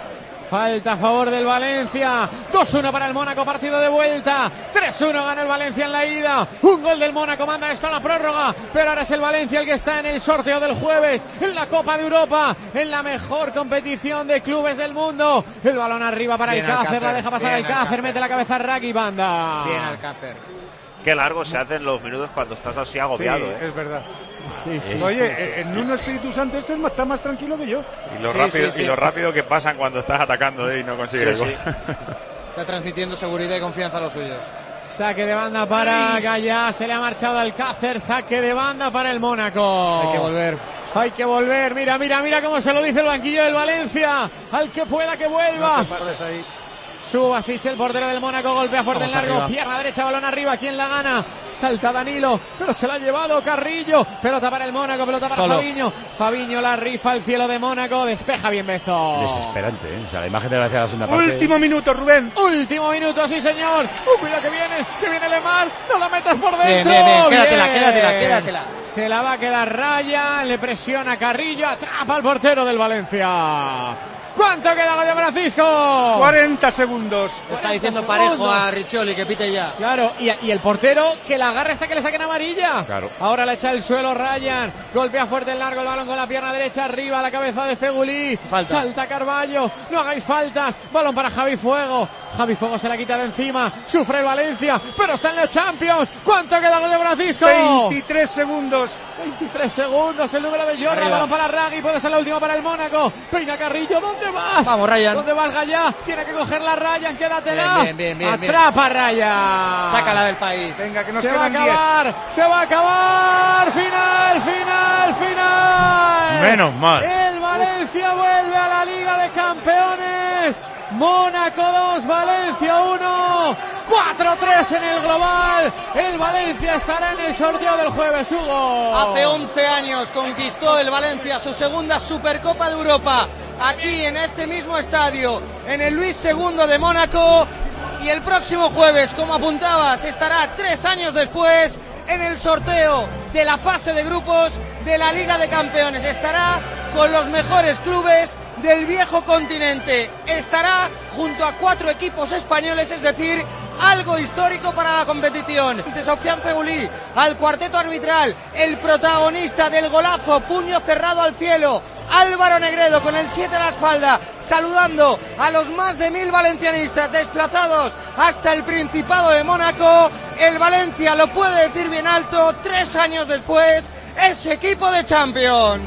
Falta a favor del Valencia. dos uno para el Mónaco, partido de vuelta. tres uno gana el Valencia en la ida. Un gol del Mónaco manda esto a la prórroga. Pero ahora es el Valencia el que está en el sorteo del jueves, en la Copa de Europa, en la mejor competición de clubes del mundo. El balón arriba para Bien Alcácer, Alcácer, la deja pasar bien Alcácer, Alcácer. mete la cabeza a Raki, banda. Bien Alcácer. Qué largo se hacen los minutos cuando estás así agobiado, Sí, ¿eh? es verdad. Sí, sí. Oye, en un Espíritu Santo este está más tranquilo que yo. Y lo, Sí, rápido, sí, sí. y lo rápido que pasan cuando estás atacando, ¿eh? Y no consigues el Sí, gol. sí. Está transmitiendo seguridad y confianza a los suyos. Saque de banda para Gallá, se le ha marchado Alcácer, saque de banda para el Mónaco. Hay que volver. Hay que volver, mira, mira, mira cómo se lo dice el banquillo del Valencia. Al que pueda que vuelva. No te pases ahí. Subasic, el portero del Mónaco, golpea fuerte en Vamos largo, arriba. pierna derecha, balón arriba, ¿quién la gana? Salta Danilo, pero se la ha llevado Carrillo, pelota para el Mónaco, pelota para Solo. Fabiño, Fabiño la rifa al cielo de Mónaco, despeja bien Bezo. Desesperante, ¿eh? O sea, la imagen de Valencia de la segunda parte. Último minuto, Rubén. Último minuto, sí señor. Uh, mira que viene, que viene Lemar, no la metas por dentro. Bien, bien, bien, quédatela, Bien. quédatela, quédatela. Se la va a quedar Raya, le presiona Carrillo, atrapa al portero del Valencia. ¿Cuánto queda, Goyo Francisco? cuarenta segundos. Está diciendo parejo a Riccioli que pite ya. Claro, y, y el portero que la agarra hasta que le saquen amarilla. Claro. Ahora le echa el suelo Ryan, golpea fuerte el largo el balón con la pierna derecha arriba, la cabeza de Fegulí. Falta. Salta Carballo, no hagáis faltas. Balón para Javi Fuego. Javi Fuego se la quita de encima. Sufre el Valencia, pero está en la Champions. ¿Cuánto queda, Goyo Francisco? veintitrés segundos. veintitrés segundos, el número de Jordan, Arriba. balón para Ragui, puede ser la última para el Mónaco. Peina Carrillo, ¿dónde vas? Vamos, Ryan. ¿Dónde vas, Gallá? Tiene que coger la Ryan, quédatela. Bien, bien, bien, bien, Atrapa Ryan. Sácala del país. Venga, que nos Se va a quedan diez. acabar, se va a acabar. Final, final, final. Menos mal. El Valencia vuelve a la Liga de Campeones. Mónaco dos, Valencia uno. cuatro tres en el global. El Valencia estará en el sorteo del jueves, Hugo. Hace once años conquistó el Valencia su segunda Supercopa de Europa, aquí en este mismo estadio, en el Luis segundo de Mónaco, y el próximo jueves, como apuntabas, estará tres años después en el sorteo de la fase de grupos de la Liga de Campeones. Estará con los mejores clubes del viejo continente, estará junto a cuatro equipos españoles, es decir, algo histórico para la competición. De Sofian Fegulí al cuarteto arbitral, el protagonista del golazo, puño cerrado al cielo, Álvaro Negredo con el siete a la espalda, saludando a los más de mil valencianistas desplazados hasta el Principado de Mónaco. El Valencia, lo puede decir bien alto, tres años después, es equipo de Champions.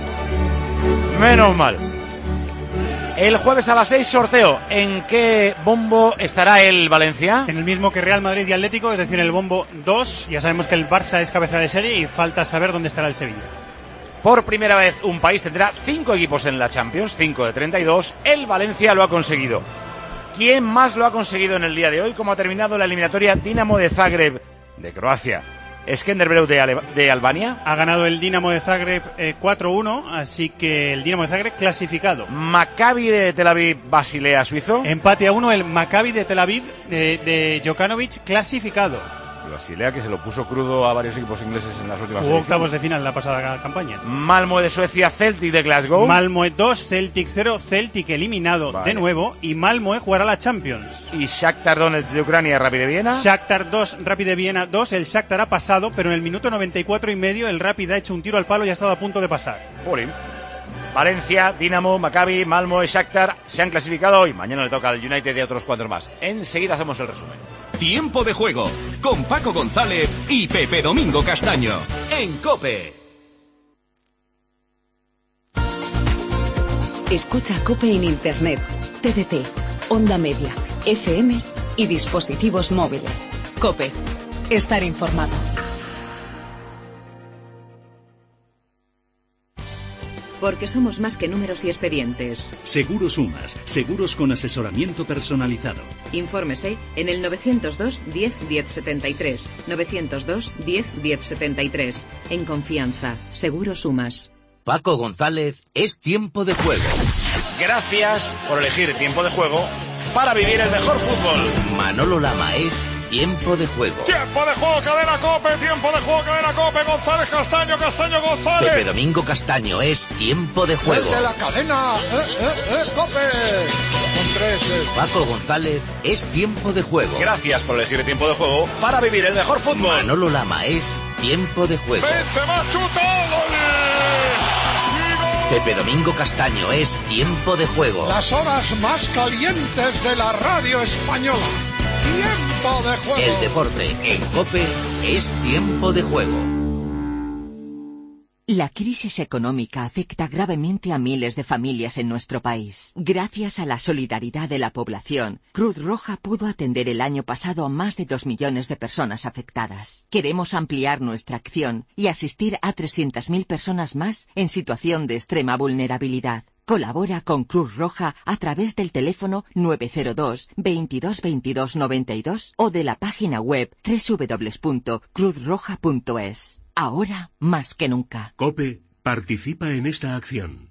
Menos mal. El jueves a las seis, sorteo. ¿En qué bombo estará el Valencia? En el mismo que Real Madrid y Atlético, es decir, en el bombo dos. Ya sabemos que el Barça es cabeza de serie y falta saber dónde estará el Sevilla. Por primera vez un país tendrá cinco equipos en la Champions, cinco de treinta y dos. El Valencia lo ha conseguido. ¿Quién más lo ha conseguido en el día de hoy? ¿Cómo ha terminado la eliminatoria? Dinamo de Zagreb de Croacia. Skenderbeu de, Ale- de Albania. Ha ganado el Dinamo de Zagreb eh, cuatro uno, así que el Dinamo de Zagreb clasificado. Maccabi de Tel Aviv, Basilea, suizo. Empate a uno el Maccabi de Tel Aviv de, de Jokanovic, clasificado. Y Basilea, que se lo puso crudo a varios equipos ingleses en las últimas Hubo ediciones. octavos de final en la pasada campaña. Malmo de Suecia, Celtic de Glasgow. Malmö dos, Celtic cero, Celtic eliminado Vale. de nuevo, y Malmö jugará la Champions. Y Shakhtar Donetsk de Ucrania, Rapid de Viena. Shakhtar dos, Rapid de Viena dos, el Shakhtar ha pasado, pero en el minuto noventa y cuatro y medio el Rapid ha hecho un tiro al palo y ha estado a punto de pasar. Jolín. Valencia, Dinamo, Maccabi, Malmö y Shakhtar se han clasificado hoy. Mañana le toca al United y a otros cuantos más. Enseguida hacemos el resumen. Tiempo de juego con Paco González y Pepe Domingo Castaño en COPE. Escucha COPE en Internet, T D T, Onda Media, F M y dispositivos móviles. COPE. Estar informado. Porque somos más que números y expedientes. Seguros Sumas, seguros con asesoramiento personalizado. Infórmese en el novecientos dos, diez, diez setenta y tres. novecientos dos, diez, diez setenta y tres. En confianza, Seguros Sumas. Paco González, es tiempo de juego. Gracias por elegir Tiempo de Juego para vivir el mejor fútbol. Manolo Lama, es tiempo de juego. Tiempo de juego, cadena COPE, tiempo de juego, cadena COPE, González, Castaño, Castaño, González. Pepe Domingo Castaño, es tiempo de juego. Desde la cadena, eh, eh, eh, COPE. noches. Paco González, es tiempo de juego. Gracias por elegir Tiempo de Juego para vivir el mejor fútbol. Manolo Lama, es tiempo de juego. Benzema chuta, gol. Pepe Domingo Castaño, es tiempo de juego. Las horas más calientes de la radio española. Tiempo de juego. El deporte en COPE es tiempo de juego. La crisis económica afecta gravemente a miles de familias en nuestro país. Gracias a la solidaridad de la población, Cruz Roja pudo atender el año pasado a más de dos millones de personas afectadas. Queremos ampliar nuestra acción y asistir a trescientas mil personas más en situación de extrema vulnerabilidad. Colabora con Cruz Roja a través del teléfono nueve cero dos, veintidós veintidós noventa y dos o de la página web doble u doble u doble u punto cruz roja punto es. Ahora más que nunca. COPE participa en esta acción.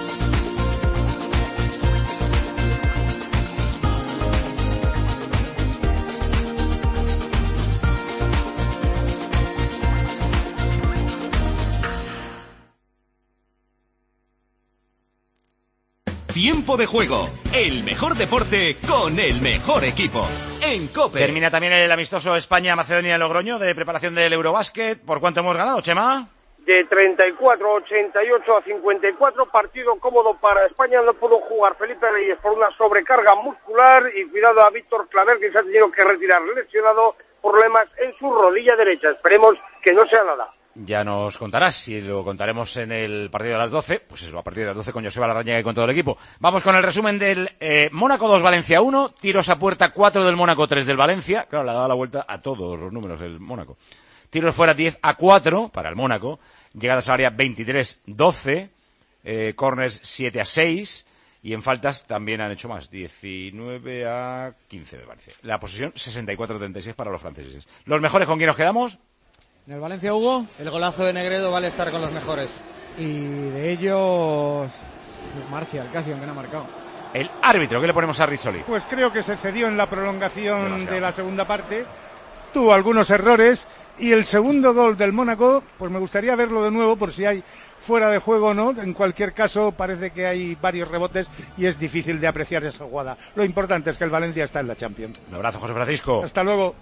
Tiempo de Juego, el mejor deporte con el mejor equipo. En COPE. Termina también el amistoso España-Macedonia-Logroño de preparación del Eurobásquet. ¿Por cuánto hemos ganado, Chema? De treinta y cuatro a ochenta y ocho a cincuenta y cuatro, partido cómodo para España. No pudo jugar Felipe Reyes por una sobrecarga muscular y cuidado a Víctor Claver, que se ha tenido que retirar lesionado, problemas en su rodilla derecha. Esperemos que no sea nada. Ya nos contarás, y lo contaremos en el partido de las doce, pues eso, a partir de las doce con Joseba Larrañaga y con todo el equipo. Vamos con el resumen del eh, Mónaco dos, Valencia uno, tiros a puerta cuatro del Mónaco, tres del Valencia. Claro, le ha dado la vuelta a todos los números el Mónaco. Tiros fuera diez a cuatro para el Mónaco, llegadas al área veintitrés doce, eh, corners siete a seis, y en faltas también han hecho más, diecinueve a quince me parece. La posesión sesenta y cuatro a treinta y seis para los franceses. ¿Los mejores con quién nos quedamos? En el Valencia, Hugo, el golazo de Negredo vale estar con los mejores. Y de ellos, Marcial, casi, aunque no ha marcado. El árbitro, ¿qué le ponemos a Rizzoli? Pues creo que se cedió en la prolongación Demasiado. de la segunda parte. Tuvo algunos errores. Y el segundo gol del Mónaco, pues me gustaría verlo de nuevo por si hay fuera de juego o no. En cualquier caso, parece que hay varios rebotes y es difícil de apreciar esa jugada. Lo importante es que el Valencia está en la Champions. Un abrazo, José Francisco. Hasta luego.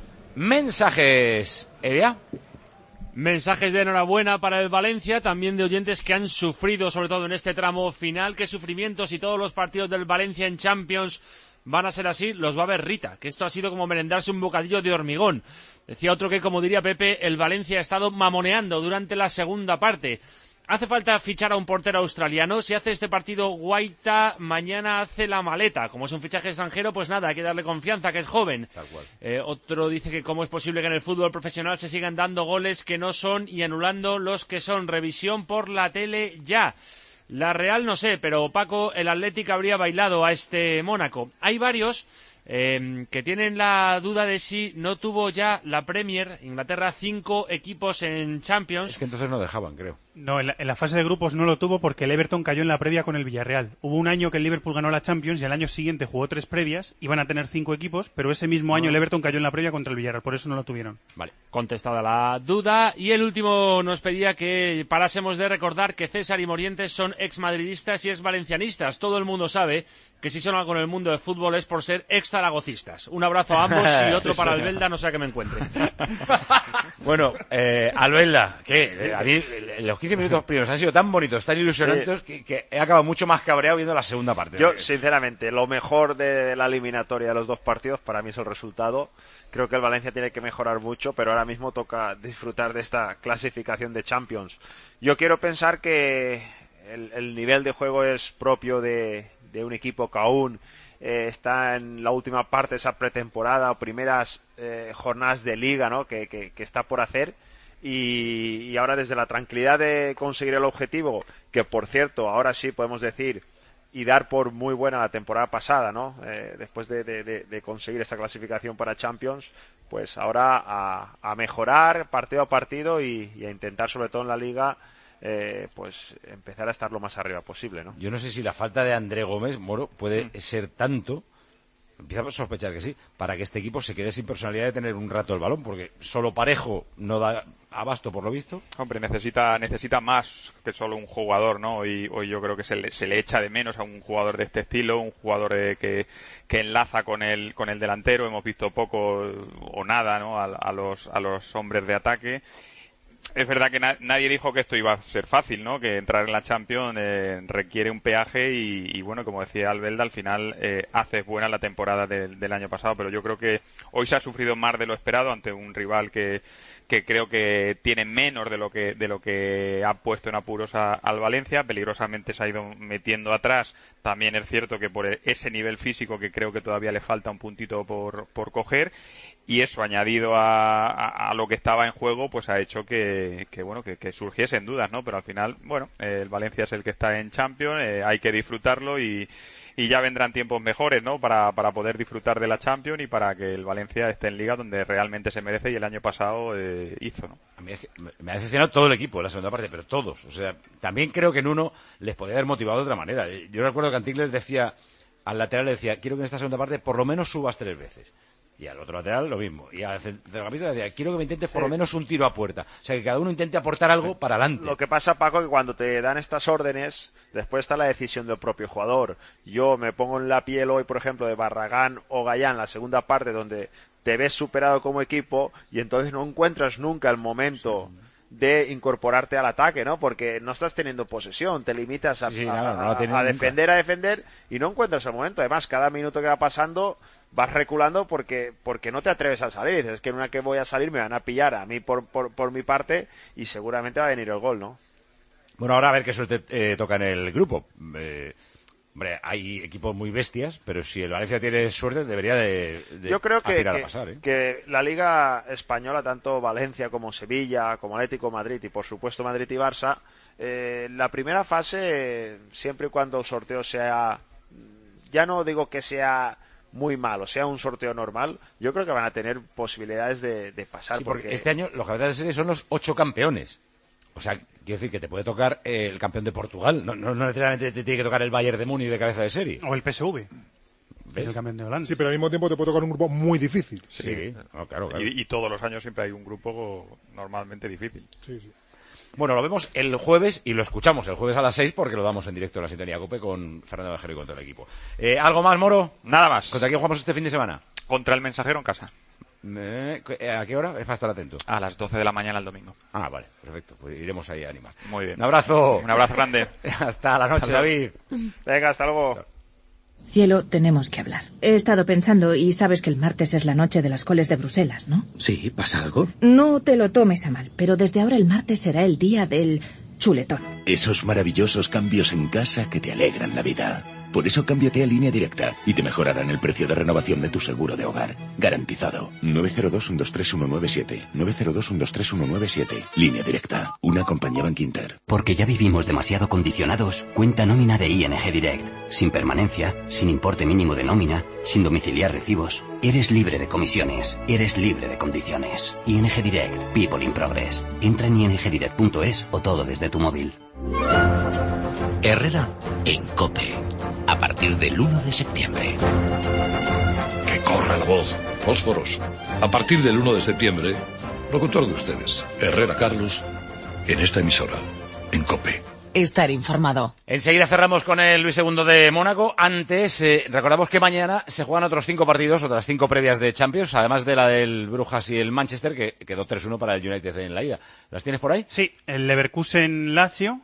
Mensajes, Evia. Mensajes de enhorabuena para el Valencia, también de oyentes que han sufrido, sobre todo en este tramo final. Qué sufrimientos, y todos los partidos del Valencia en Champions van a ser así, los va a ver Rita, que esto ha sido como merendarse un bocadillo de hormigón. Decía otro que, como diría Pepe, el Valencia ha estado mamoneando durante la segunda parte. Hace falta fichar a un portero australiano. Si hace este partido Guaita, mañana hace la maleta. Como es un fichaje extranjero, pues nada, hay que darle confianza, que es joven. Tal cual. Eh, otro dice que cómo es posible que en el fútbol profesional se sigan dando goles que no son y anulando los que son. Revisión por la tele ya. La Real no sé, pero Paco, el Athletic habría bailado a este Mónaco. Hay varios eh, que tienen la duda de si no tuvo ya la Premier, Inglaterra, cinco equipos en Champions. Es que entonces no dejaban, creo. No, en la, en la fase de grupos no lo tuvo porque el Everton cayó en la previa con el Villarreal. Hubo un año que el Liverpool ganó la Champions y el año siguiente jugó tres previas, iban a tener cinco equipos, pero ese mismo año el Everton cayó en la previa contra el Villarreal, por eso no lo tuvieron. Vale, contestada la duda. Y el último nos pedía que parásemos de recordar que César y Morientes son exmadridistas y exvalencianistas. Todo el mundo sabe que si son algo en el mundo del fútbol es por ser ex-zaragocistas. Un abrazo a ambos y otro para Albelda, no sé a qué me encuentre. Bueno, eh, Albelda, que a mí los quince minutos primeros han sido tan bonitos, tan ilusionantes, sí, que, que he acabado mucho más cabreado viendo la segunda parte. Yo, sinceramente, lo mejor de la eliminatoria de los dos partidos para mí es el resultado. Creo que el Valencia tiene que mejorar mucho, pero ahora mismo toca disfrutar de esta clasificación de Champions. Yo quiero pensar que el, el nivel de juego es propio de, de un equipo que aún eh, está en la última parte de esa pretemporada o primeras eh, jornadas de liga, ¿no? que, que, que está por hacer. Y, y ahora, desde la tranquilidad de conseguir el objetivo, que por cierto, ahora sí podemos decir y dar por muy buena la temporada pasada, ¿no? Eh, después de, de, de conseguir esta clasificación para Champions, pues ahora a, a mejorar partido a partido y, y a intentar, sobre todo en la Liga, eh, pues empezar a estar lo más arriba posible, ¿no? Yo no sé si la falta de André Gómez, Moro, puede mm. ser tanto empieza a sospechar que sí, para que este equipo se quede sin personalidad de tener un rato el balón, porque solo Parejo no da abasto por lo visto. Hombre, necesita necesita más que solo un jugador, ¿no? Hoy, hoy yo creo que se le, se le echa de menos a un jugador de este estilo, un jugador de, que, que enlaza con el con el delantero. Hemos visto poco o nada, ¿no? A, a los a los hombres de ataque. Es verdad que na- nadie dijo que esto iba a ser fácil, ¿no? Que entrar en la Champions eh, requiere un peaje y, y, bueno, como decía Albelda, al final eh, haces buena la temporada del, del año pasado, pero yo creo que hoy se ha sufrido más de lo esperado ante un rival que, que creo que tiene menos de lo que de lo que ha puesto en apuros a, al Valencia. Peligrosamente se ha ido metiendo atrás. También es cierto que por ese nivel físico que creo que todavía le falta un puntito por, por coger, y eso añadido a, a, a lo que estaba en juego, pues ha hecho que, que bueno que, que surgiesen dudas, ¿no? Pero al final, bueno, eh, el Valencia es el que está en Champions, eh, hay que disfrutarlo y, y ya vendrán tiempos mejores, ¿no? Para, para poder disfrutar de la Champions y para que el Valencia esté en Liga donde realmente se merece, y el año pasado eh, hizo, ¿no? A mí es que me ha decepcionado todo el equipo en la segunda parte, pero todos. O sea, también creo que en uno les podía haber motivado de otra manera. Yo recuerdo que Antic les decía, al lateral le decía, quiero que en esta segunda parte por lo menos subas tres veces. Y al otro lateral lo mismo. Y al centrocampista le decía, quiero que me intentes sí. por lo menos un tiro a puerta. O sea, que cada uno intente aportar algo para adelante. Lo que pasa, Paco, que cuando te dan estas órdenes, después está la decisión del propio jugador. Yo me pongo en la piel hoy, por ejemplo, de Barragán o Gallán, la segunda parte, donde te ves superado como equipo y entonces no encuentras nunca el momento sí. de incorporarte al ataque, ¿no? Porque no estás teniendo posesión, te limitas a, sí, a, no, no a, a defender, a defender y no encuentras el momento. Además, cada minuto que va pasando vas reculando porque porque no te atreves a salir. Dices, es que en una que voy a salir me van a pillar a mí por, por, por mi parte y seguramente va a venir el gol, ¿no? Bueno, ahora a ver qué suerte eh, toca en el grupo. Eh, hombre, hay equipos muy bestias, pero si el Valencia tiene suerte debería de, de Yo creo que, que, a pasar, ¿eh? que la Liga Española, tanto Valencia como Sevilla, como Atlético Madrid y por supuesto Madrid y Barça, eh, la primera fase, siempre y cuando el sorteo sea, ya no digo que sea muy malo, sea un sorteo normal, yo creo que van a tener posibilidades de, de pasar. Sí, porque, porque este año los cabezas de serie son los ocho campeones. O sea, quiero decir que te puede tocar eh, el campeón de Portugal. No, no, no necesariamente te tiene que tocar el Bayern de Múnich de cabeza de serie. O el P S V. Es el campeón de Holanda. Sí, pero al mismo tiempo te puede tocar un grupo muy difícil. Sí, sí. No, claro, claro. Y, y todos los años siempre hay un grupo normalmente difícil. Sí, sí. Bueno, lo vemos el jueves y lo escuchamos el jueves a las seis porque lo damos en directo en la Sintonía COPE con Fernando Bajero y con todo el equipo. Eh, ¿Algo más, Moro? Nada más. ¿Contra quién jugamos este fin de semana? Contra el Mensajero en casa. Eh, ¿A qué hora? Es para estar atento. A las doce de la mañana el domingo. Ah, vale, perfecto. Pues iremos ahí a animar. Muy bien. Un abrazo. Un abrazo grande. Hasta la noche, hasta David. Venga, hasta luego. Cielo, tenemos que hablar. He estado pensando y sabes que el martes es la noche de las coles de Bruselas, ¿no? Sí, ¿pasa algo? No te lo tomes a mal, pero desde ahora el martes será el día del chuletón. Esos maravillosos cambios en casa que te alegran la vida. Por eso cámbiate a Línea Directa y te mejorarán el precio de renovación de tu seguro de hogar. Garantizado. nueve cero dos, uno dos tres uno nueve siete. nueve cero dos, uno dos tres uno nueve siete. Línea Directa. Una compañía Bankinter. Porque ya vivimos demasiado condicionados, cuenta nómina de I N G Direct. Sin permanencia, sin importe mínimo de nómina, sin domiciliar recibos. Eres libre de comisiones. Eres libre de condiciones. I N G Direct. People in Progress. Entra en i n g direct punto es o todo desde tu móvil. Herrera en COPE. A partir del uno de septiembre. Que corra la voz. Fósforos. A partir del uno de septiembre, locutor de ustedes, Herrera Carlos, en esta emisora, en COPE. Estar informado. Enseguida cerramos con el Luis segundo de Mónaco. Antes, eh, recordamos que mañana se juegan otros cinco partidos, otras cinco previas de Champions, además de la del Brujas y el Manchester, que quedó tres uno para el United en la ida. ¿Las tienes por ahí? Sí, el Leverkusen-Lazio,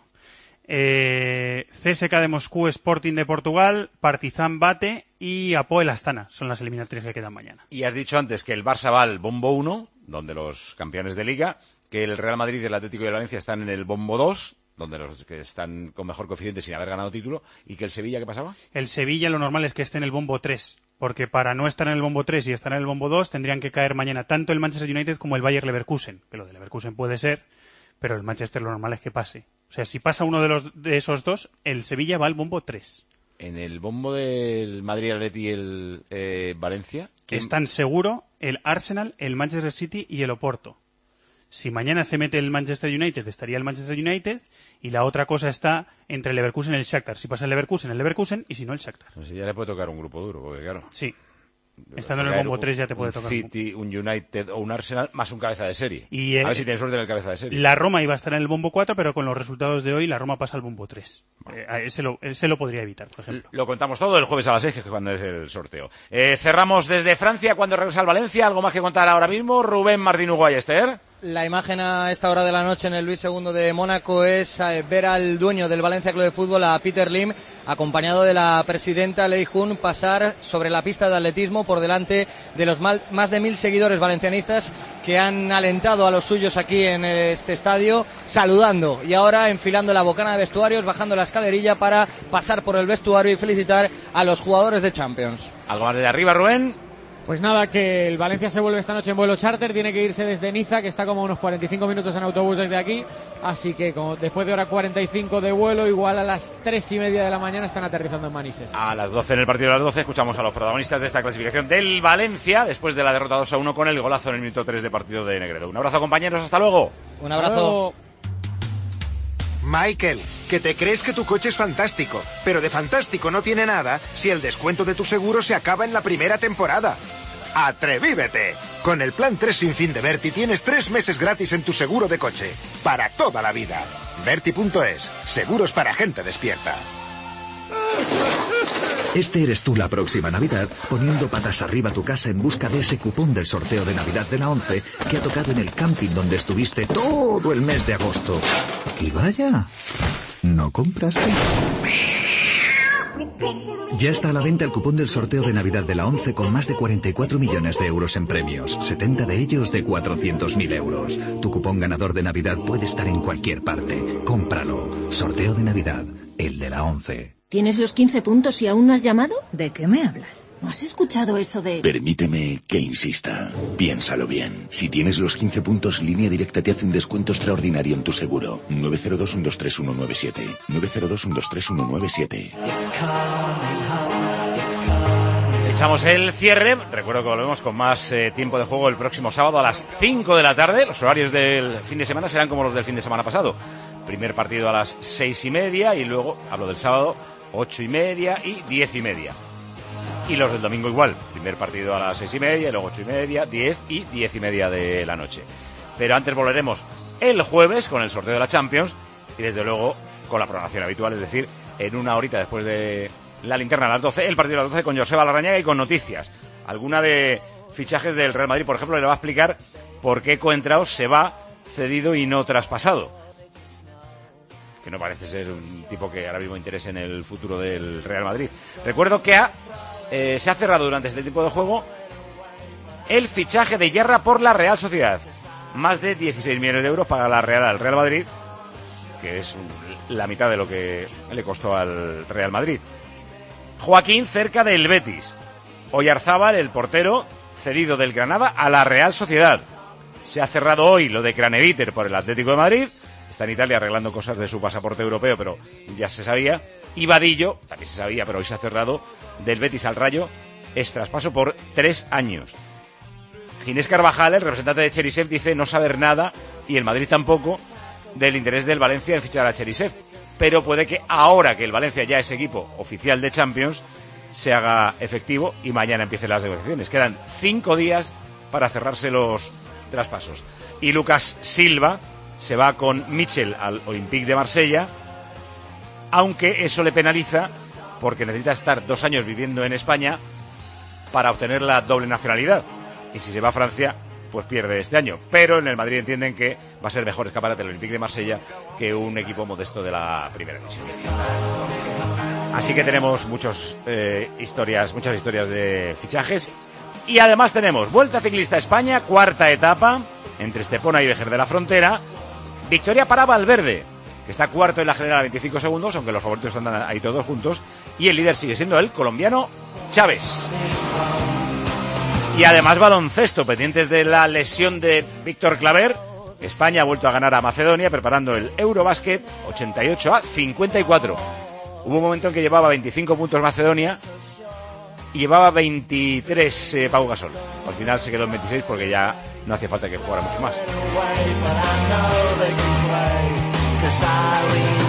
eh, C S K de Moscú, Sporting de Portugal, Partizan Bate y Apoel Astana. Son las eliminatorias que quedan mañana. Y has dicho antes que el Barça va al bombo uno, donde los campeones de Liga, que el Real Madrid, el Atlético y el Valencia están en el bombo dos, donde los que están con mejor coeficiente sin haber ganado título, y que el Sevilla, ¿qué pasaba? El Sevilla lo normal es que esté en el bombo tres, porque para no estar en el bombo tres y estar en el bombo dos tendrían que caer mañana tanto el Manchester United como el Bayer Leverkusen, que lo de Leverkusen puede ser, pero el Manchester lo normal es que pase. O sea, si pasa uno de los de esos dos, el Sevilla va al bombo tres. En el bombo del Madrid, Atleti y el eh, Valencia, ¿quién? Están seguro el Arsenal, el Manchester City y el Oporto. Si mañana se mete el Manchester United, estaría el Manchester United, y la otra cosa está entre el Leverkusen y el Shakhtar. Si pasa el Leverkusen, el Leverkusen, y si no, el Shakhtar. Pues ya le puede tocar un grupo duro, porque claro. Sí. Estando en el bombo tres ya te puede un tocar. City, un United o un Arsenal más un cabeza de serie. Y, eh, a ver si tienes suerte en el cabeza de serie. La Roma iba a estar en el bombo cuatro, pero con los resultados de hoy la Roma pasa al bombo tres. Eh, ese, lo, ese lo podría evitar, por ejemplo. Lo contamos todo el jueves a las seis, que es cuando es el sorteo. Eh, cerramos desde Francia cuando regresa al Valencia. ¿Algo más que contar ahora mismo? Rubén Martín Hugo Ballester. La imagen a esta hora de la noche en el Luis segundo de Mónaco es eh, ver al dueño del Valencia Club de Fútbol, a Peter Lim, acompañado de la presidenta Lei Jun, pasar sobre la pista de atletismo por delante de los mal, más de mil seguidores valencianistas que han alentado a los suyos aquí en este estadio, saludando y ahora enfilando la bocana de vestuarios, bajando la escalerilla para pasar por el vestuario y felicitar a los jugadores de Champions. ¿Algo más de arriba, Rubén? Pues nada, que el Valencia se vuelve esta noche en vuelo charter, tiene que irse desde Niza, que está como a unos cuarenta y cinco minutos en autobús desde aquí, así que como después de hora cuarenta y cinco de vuelo, igual a las tres y media de la mañana están aterrizando en Manises. A las doce en el partido de las doce escuchamos a los protagonistas de esta clasificación del Valencia, después de la derrota dos a uno con el golazo en el minuto tres de partido de Negredo. Un abrazo, compañeros, hasta luego. Un abrazo. Michael, que te crees que tu coche es fantástico, pero de fantástico no tiene nada si el descuento de tu seguro se acaba en la primera temporada. ¡Atrevívete! Con el plan tres sin fin de Verti tienes tres meses gratis en tu seguro de coche, para toda la vida. Verti punto es, seguros para gente despierta. Este eres tú la próxima Navidad, poniendo patas arriba tu casa en busca de ese cupón del sorteo de Navidad de la once que ha tocado en el camping donde estuviste todo el mes de agosto. Y vaya, ¿no compraste? Ya está a la venta el cupón del sorteo de Navidad de la once con más de cuarenta y cuatro millones de euros en premios, setenta de ellos de cuatrocientos mil euros. Tu cupón ganador de Navidad puede estar en cualquier parte. Cómpralo. Sorteo de Navidad, el de la once. ¿Tienes los quince puntos y aún no has llamado? ¿De qué me hablas? ¿No has escuchado eso de...? Permíteme que insista. Piénsalo bien. Si tienes los quince puntos, Línea Directa te hace un descuento extraordinario en tu seguro. nueve cero dos, uno dos tres, uno nueve siete. nueve cero dos, uno dos tres, uno nueve siete. Echamos el cierre. Recuerdo que volvemos con más eh, tiempo de juego el próximo sábado a las cinco de la tarde. Los horarios del fin de semana serán como los del fin de semana pasado. Primer partido a las seis y media y luego, hablo del sábado, ocho y media y diez y media. Y los del domingo igual. Primer partido a las seis y media, y luego ocho y media, diez y diez y media de la noche. Pero antes volveremos el jueves con el sorteo de la Champions y desde luego con la programación habitual, es decir, en una horita después de la linterna a las doce, el partido a las doce con Joseba Larrañaga y con noticias. Alguna de fichajes del Real Madrid, por ejemplo, le va a explicar por qué Coentraos se va cedido y no traspasado. Que no parece ser un tipo que ahora mismo interese en el futuro del Real Madrid. Recuerdo que ha, eh, se ha cerrado durante este tipo de juego el fichaje de Yarra por la Real Sociedad. Más de dieciséis millones de euros para la Real al Real Madrid, que es la mitad de lo que le costó al Real Madrid. Joaquín cerca del Betis. Oyarzábal, el portero, cedido del Granada a la Real Sociedad. Se ha cerrado hoy lo de Craneviter por el Atlético de Madrid. Está en Italia arreglando cosas de su pasaporte europeo, pero ya se sabía. Y Vadillo, también se sabía, pero hoy se ha cerrado, del Betis al Rayo, es traspaso por tres años. Ginés Carvajal, el representante de Cherisev, dice no saber nada, y el Madrid tampoco, del interés del Valencia en fichar a Cherisev. Pero puede que ahora que el Valencia ya es equipo oficial de Champions, se haga efectivo y mañana empiecen las negociaciones. Quedan cinco días para cerrarse los traspasos. Y Lucas Silva se va con Michel al Olympique de Marsella, aunque eso le penaliza porque necesita estar dos años viviendo en España para obtener la doble nacionalidad. Y si se va a Francia, pues pierde este año. Pero en el Madrid entienden que va a ser mejor escaparate el Olympique de Marsella que un equipo modesto de la primera división. Así que tenemos muchos, eh, historias, muchas historias de fichajes. Y además tenemos Vuelta Ciclista a España, cuarta etapa, entre Estepona y Vejer de la Frontera. Victoria para Valverde, que está cuarto en la general a veinticinco segundos, aunque los favoritos andan ahí todos juntos. Y el líder sigue siendo el colombiano Chávez. Y además baloncesto, pendientes de la lesión de Víctor Claver. España ha vuelto a ganar a Macedonia preparando el Eurobásquet ochenta y ocho a cincuenta y cuatro. Hubo un momento en que llevaba veinticinco puntos Macedonia y llevaba veintitrés eh, Pau Gasol. Al final se quedó en veintiséis porque ya no hacía falta que jugara mucho más.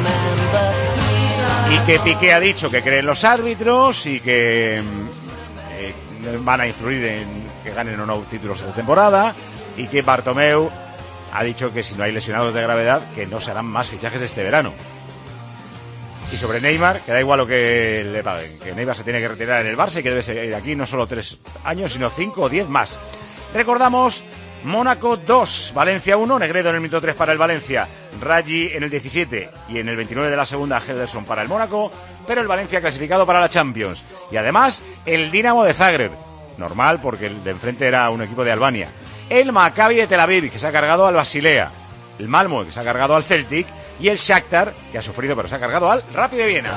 Y que Piqué ha dicho que cree en los árbitros y que eh, van a influir en que ganen o no títulos esta temporada, y que Bartomeu ha dicho que si no hay lesionados de gravedad, que no se harán más fichajes este verano. Y sobre Neymar, que da igual lo que le paguen, que Neymar se tiene que retirar en el Barça y que debe seguir aquí no solo tres años, sino cinco o diez más. Recordamos, Mónaco dos, Valencia uno, Negredo en el minuto tres para el Valencia, Raggi en el diecisiete y en el veintinueve de la segunda, Henderson para el Mónaco, pero el Valencia clasificado para la Champions. Y además, el Dinamo de Zagreb, normal porque el de enfrente era un equipo de Albania, el Maccabi de Tel Aviv, que se ha cargado al Basilea, el Malmö, que se ha cargado al Celtic, y el Shakhtar, que ha sufrido pero se ha cargado al Rapid de Viena.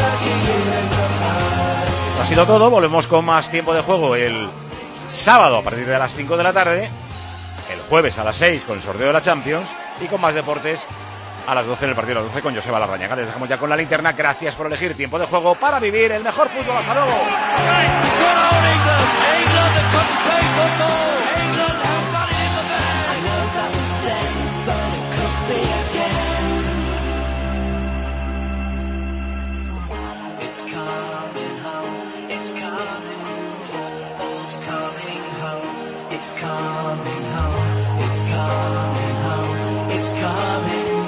Esto ha sido todo, volvemos con más tiempo de juego el sábado a partir de las cinco de la tarde, el jueves a las seis con el sorteo de la Champions y con más deportes a las doce en el partido de las doce con Joseba Larrañaga. Les dejamos ya con la linterna. Gracias por elegir tiempo de juego para vivir el mejor fútbol. ¡Hasta luego! It's coming home, it's coming home, it's coming